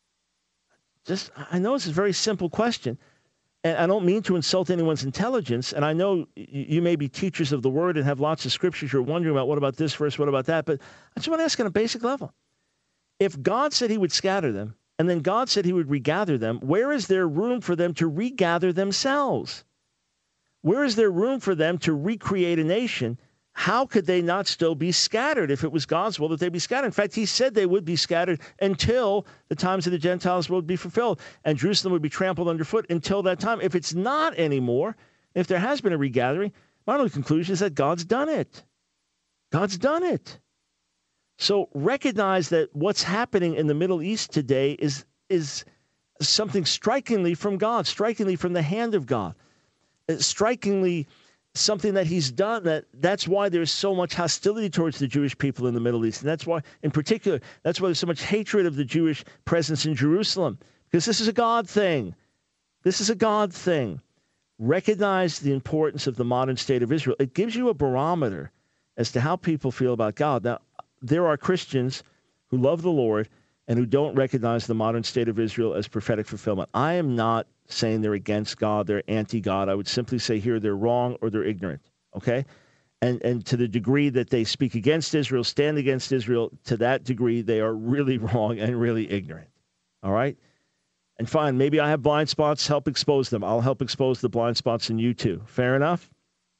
I know it's a very simple question, and I don't mean to insult anyone's intelligence, and I know you may be teachers of the word and have lots of scriptures you're wondering about, what about this verse, what about that, but I just want to ask on a basic level. If God said he would scatter them, and then God said he would regather them, where is there room for them to regather themselves? Where is there room for them to recreate a nation? How could they not still be scattered if it was God's will that they be scattered? In fact, he said they would be scattered until the times of the Gentiles would be fulfilled, and Jerusalem would be trampled underfoot until that time. If it's not anymore, if there has been a regathering, my only conclusion is that God's done it. God's done it. So recognize that what's happening in the Middle East today is something strikingly from God, strikingly from the hand of God, strikingly something that he's done. That's why there's so much hostility towards the Jewish people in the Middle East. And that's why, in particular, that's why there's so much hatred of the Jewish presence in Jerusalem, because this is a God thing. This is a God thing. Recognize the importance of the modern state of Israel. It gives you a barometer as to how people feel about God. Now, there are Christians who love the Lord and who don't recognize the modern state of Israel as prophetic fulfillment. I am not saying they're against God, they're anti-God. I would simply say here they're wrong or they're ignorant, okay? And to the degree that they speak against Israel, stand against Israel, to that degree they are really wrong and really ignorant, all right? And fine, maybe I have blind spots, help expose them. I'll help expose the blind spots in you too. Fair enough?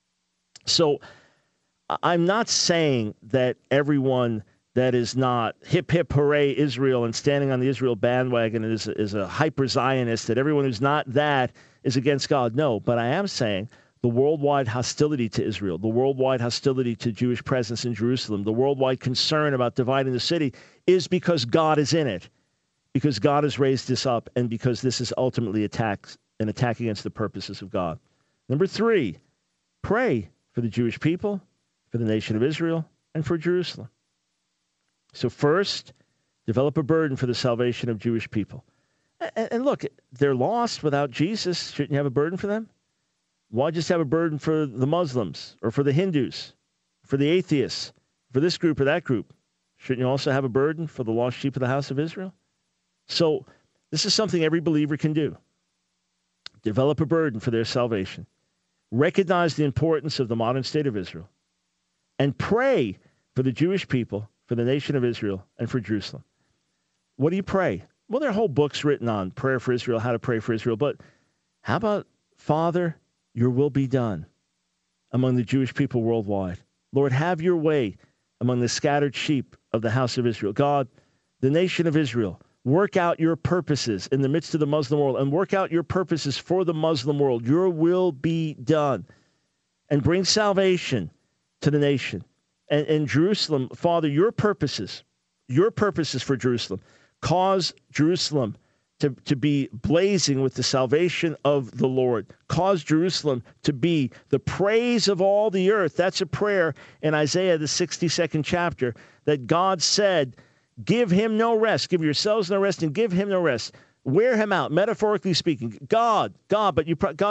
So I'm not saying that everyone that is not hip, hip, hooray, Israel, and standing on the Israel bandwagon is a hyper-Zionist, that everyone who's not that is against God. No, but I am saying the worldwide hostility to Israel, the worldwide hostility to Jewish presence in Jerusalem, the worldwide concern about dividing the city is because God is in it, because God has raised this up, and because this is ultimately an attack against the purposes of God. Number 3, pray for the Jewish people, for the nation of Israel, and for Jerusalem. So first, develop a burden for the salvation of Jewish people. And look, they're lost without Jesus. Shouldn't you have a burden for them? Why just have a burden for the Muslims or for the Hindus, for the atheists, for this group or that group? Shouldn't you also have a burden for the lost sheep of the house of Israel? So this is something every believer can do. Develop a burden for their salvation. Recognize the importance of the modern state of Israel. And pray for the Jewish people, for the nation of Israel, and for Jerusalem. What do you pray? Well, there are whole books written on prayer for Israel, how to pray for Israel. But how about, Father, your will be done among the Jewish people worldwide. Lord, have your way among the scattered sheep of the house of Israel. God, the nation of Israel, work out your purposes in the midst of the Muslim world, and work out your purposes for the Muslim world. Your will be done. And bring salvation to the nation. And Jerusalem, Father, your purposes for Jerusalem, cause Jerusalem to be blazing with the salvation of the Lord. Cause Jerusalem to be the praise of all the earth. That's a prayer in Isaiah, the 62nd chapter, that God said, give him no rest. Give yourselves no rest and give him no rest. Wear him out, metaphorically speaking. God, but you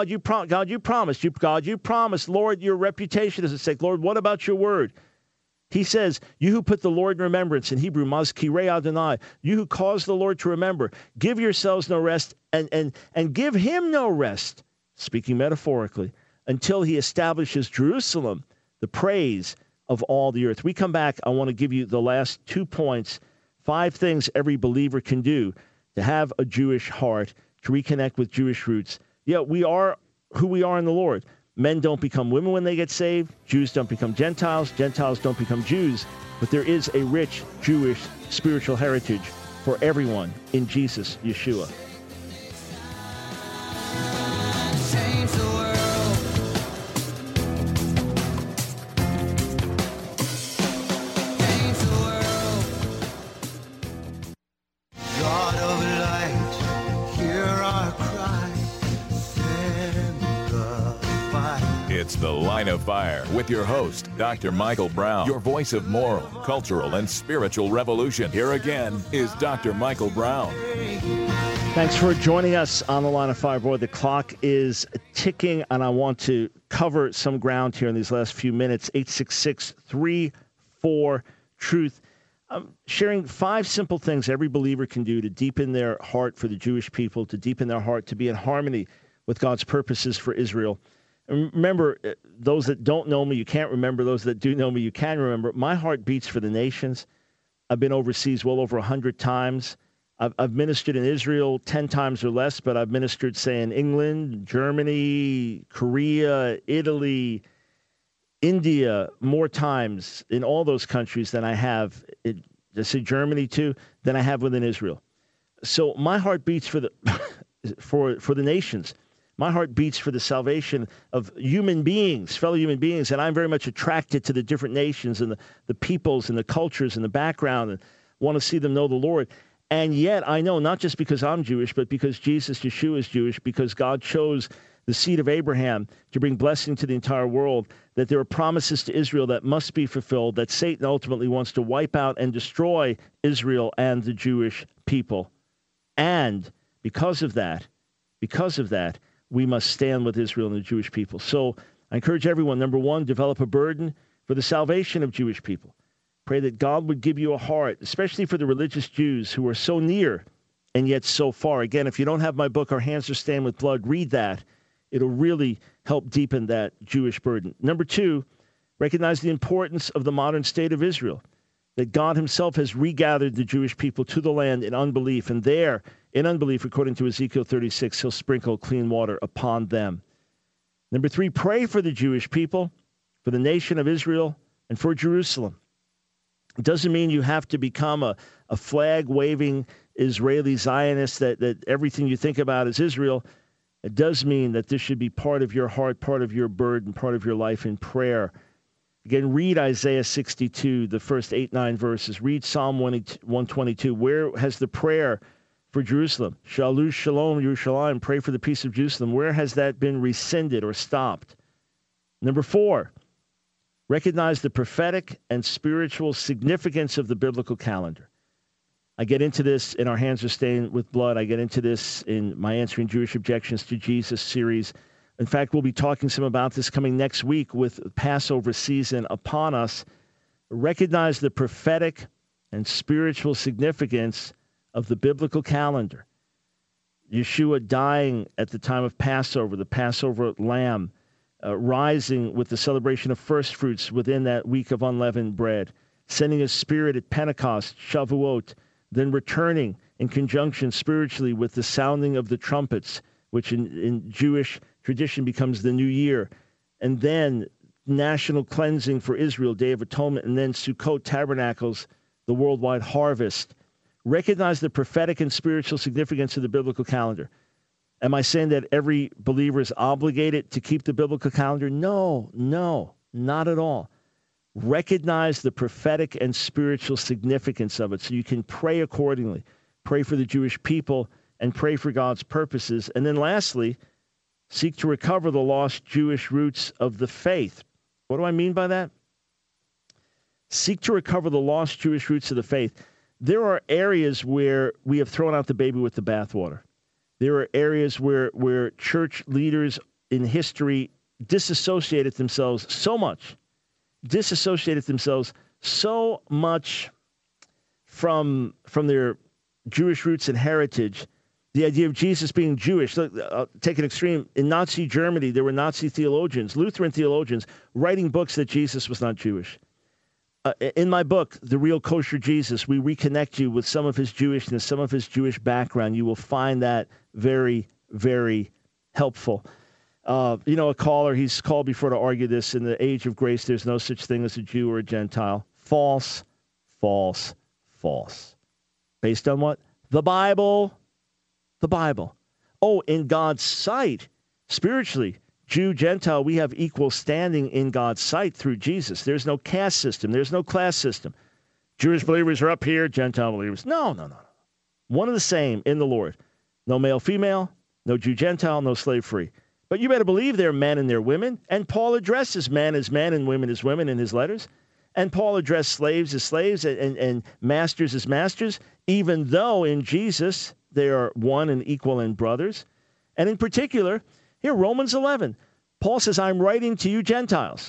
promised, Lord, your reputation is at stake. Lord, what about your word? He says, you who put the Lord in remembrance, in Hebrew, mazkirei Adonai, you who cause the Lord to remember, give yourselves no rest and give him no rest, speaking metaphorically, until he establishes Jerusalem, the praise of all the earth. We come back, I want to give you the last 2 points, 5 things every believer can do to have a Jewish heart, to reconnect with Jewish roots. Yeah, we are who we are in the Lord. Men don't become women when they get saved. Jews don't become Gentiles. Gentiles don't become Jews. But there is a rich Jewish spiritual heritage for everyone in Jesus, Yeshua. Change the world. Change the world. God of light, hear our cry. Send the fire. It's The Line of Fire with your host, Dr. Michael Brown, your voice of moral, cultural, and spiritual revolution. Here again is Dr. Michael Brown. Thanks for joining us on The Line of Fire. Boy, the clock is ticking, and I want to cover some ground here in these last few minutes. 866-34-TRUTH. I'm sharing 5 simple things every believer can do to deepen their heart for the Jewish people, to deepen their heart, to be in harmony with God's purposes for Israel. And remember, those that don't know me, you can't remember. Those that do know me, you can remember. My heart beats for the nations. I've been overseas well over 100 times. I've ministered in Israel 10 times or less, but I've ministered, say, in England, Germany, Korea, Italy, India, more times in all those countries than I have, Germany too, than I have within Israel. So my heart beats for the for the nations. My heart beats for the salvation of human beings, fellow human beings, and I'm very much attracted to the different nations and the peoples and the cultures and the background and want to see them know the Lord. And yet I know, not just because I'm Jewish, but because Jesus, Yeshua, is Jewish, because God chose the seed of Abraham to bring blessing to the entire world, that there are promises to Israel that must be fulfilled, that Satan ultimately wants to wipe out and destroy Israel and the Jewish people. And because of that, we must stand with Israel and the Jewish people. So I encourage everyone, number 1, develop a burden for the salvation of Jewish people. Pray that God would give you a heart, especially for the religious Jews who are so near and yet so far. Again, if you don't have my book, Our Hands Are Stained with Blood, read that. It'll really help deepen that Jewish burden. Number 2, recognize the importance of the modern state of Israel, that God himself has regathered the Jewish people to the land in unbelief, and there, in unbelief, according to Ezekiel 36, he'll sprinkle clean water upon them. Number 3, pray for the Jewish people, for the nation of Israel, and for Jerusalem. It doesn't mean you have to become a flag-waving Israeli Zionist, that everything you think about is Israel. It does mean that this should be part of your heart, part of your burden, part of your life in prayer. Again, read Isaiah 62, the first 8-9 verses. Read Psalm 122. Where has the prayer for Jerusalem, Shalu Shalom Yerushalayim, pray for the peace of Jerusalem, where has that been rescinded or stopped? Number 4, recognize the prophetic and spiritual significance of the biblical calendar. I get into this in Our Hands Are Stained with Blood. I get into this in my Answering Jewish Objections to Jesus series. In fact, we'll be talking some about this coming next week with Passover season upon us. Recognize the prophetic and spiritual significance of the biblical calendar. Yeshua dying at the time of Passover, the Passover lamb, rising with the celebration of first fruits within that week of unleavened bread, sending his spirit at Pentecost, Shavuot, then returning in conjunction spiritually with the sounding of the trumpets, which in Jewish tradition becomes the new year, and then national cleansing for Israel, Day of Atonement, and then Sukkot Tabernacles, the worldwide harvest. Recognize the prophetic and spiritual significance of the biblical calendar. Am I saying that every believer is obligated to keep the biblical calendar? No, not at all. Recognize the prophetic and spiritual significance of it so you can pray accordingly. Pray for the Jewish people and pray for God's purposes. And then lastly, seek to recover the lost Jewish roots of the faith. What do I mean by that? Seek to recover the lost Jewish roots of the faith. there are areas where we have thrown out the baby with the bathwater. There are areas where church leaders in history disassociated themselves so much from their Jewish roots and heritage. The idea of Jesus being Jewish. Look, I'll take an extreme. In Nazi Germany, there were Nazi theologians, Lutheran theologians, writing books that Jesus was not Jewish. In my book, The Real Kosher Jesus, we reconnect you with some of his Jewishness, some of his Jewish background. You will find that very, very helpful. A caller, he's called before to argue this. In the age of grace, there's no such thing as a Jew or a Gentile. False, false, false. Based on what? The Bible. The Bible. Oh, in God's sight, spiritually, Jew, Gentile, we have equal standing in God's sight through Jesus. There's no caste system. There's no class system. Jewish believers are up here, Gentile believers. No. One and the same in the Lord. No male, female, no Jew, Gentile, no slave free. But you better believe they're men and they're women. And Paul addresses men as men and women as women in his letters. And Paul addressed slaves as slaves and masters as masters, even though in Jesus they are one and equal and brothers. And in particular, here, Romans 11, Paul says, I'm writing to you Gentiles.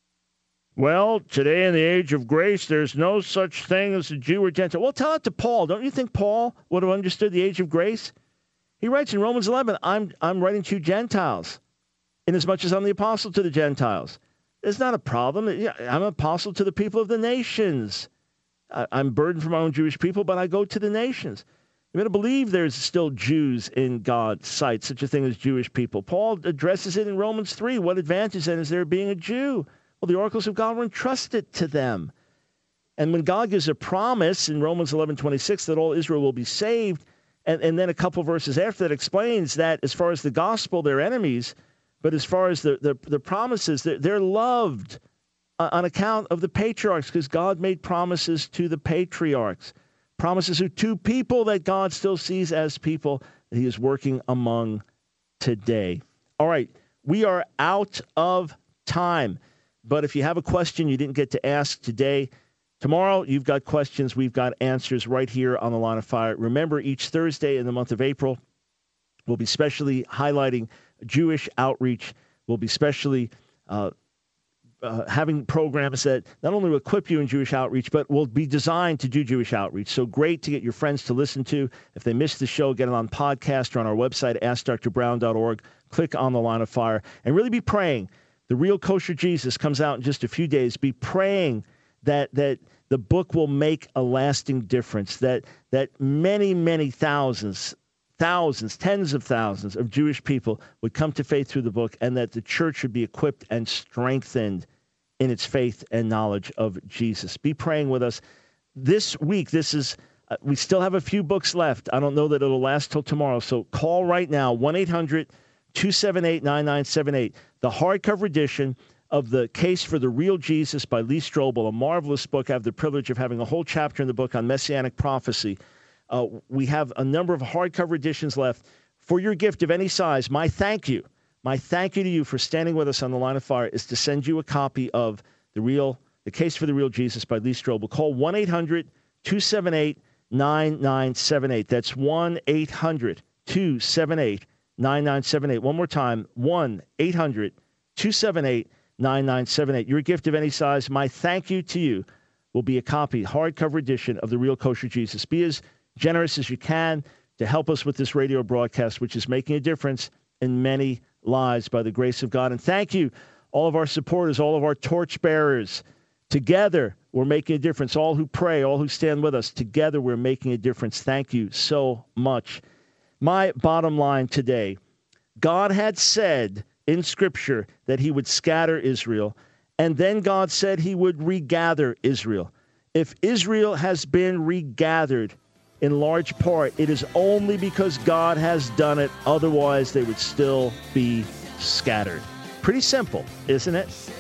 Well, today in the age of grace, there's no such thing as a Jew or Gentile. Well, tell it to Paul. Don't you think Paul would have understood the age of grace? He writes in Romans 11, I'm writing to you Gentiles, inasmuch as I'm the apostle to the Gentiles. It's not a problem. I'm an apostle to the people of the nations. I'm burdened for my own Jewish people, but I go to the nations. You better believe there's still Jews in God's sight, such a thing as Jewish people. Paul addresses it in Romans 3. What advantage then is there being a Jew? Well, the oracles of God were entrusted to them. And when God gives a promise in Romans 11:26 that all Israel will be saved, and then a couple verses after that explains that as far as the gospel, they're enemies, but as far as the promises, they're loved on account of the patriarchs, because God made promises to the patriarchs. Promises to people that God still sees as people that he is working among today. All right, we are out of time. But if you have a question you didn't get to ask today, tomorrow you've got questions, we've got answers right here on the Line of Fire. Remember, each Thursday in the month of April, we'll be specially highlighting Jewish outreach. We'll be specially having programs that not only will equip you in Jewish outreach, but will be designed to do Jewish outreach. So great to get your friends to listen to. If they missed the show, get it on podcast or on our website, AskDrBrown.org. Click on the Line of Fire and really be praying. The Real Kosher Jesus comes out in just a few days. Be praying that the book will make a lasting difference, that many, many thousands, tens of thousands of Jewish people would come to faith through the book, and that the church should be equipped and strengthened in its faith and knowledge of Jesus. Be praying with us. This week, we still have a few books left. I don't know that it'll last till tomorrow, so call right now, 1-800-278-9978. The hardcover edition of The Case for the Real Jesus by Lee Strobel, a marvelous book. I have the privilege of having a whole chapter in the book on Messianic prophecy. We have a number of hardcover editions left. For your gift of any size, my thank you to you for standing with us on the Line of Fire is to send you a copy of The Case for the Real Jesus by Lee Strobel. Call 1-800-278-9978. That's 1-800-278-9978. One more time, 1-800-278-9978. Your gift of any size, my thank you to you will be a copy, hardcover edition of The Real Kosher Jesus. Be as generous as you can to help us with this radio broadcast, which is making a difference in many lives by the grace of God. And thank you, all of our supporters, all of our torchbearers. Together, we're making a difference. All who pray, all who stand with us, together we're making a difference. Thank you so much. My bottom line today, God had said in Scripture that he would scatter Israel, and then God said he would regather Israel. If Israel has been regathered, in large part, it is only because God has done it. Otherwise, they would still be scattered. Pretty simple, isn't it?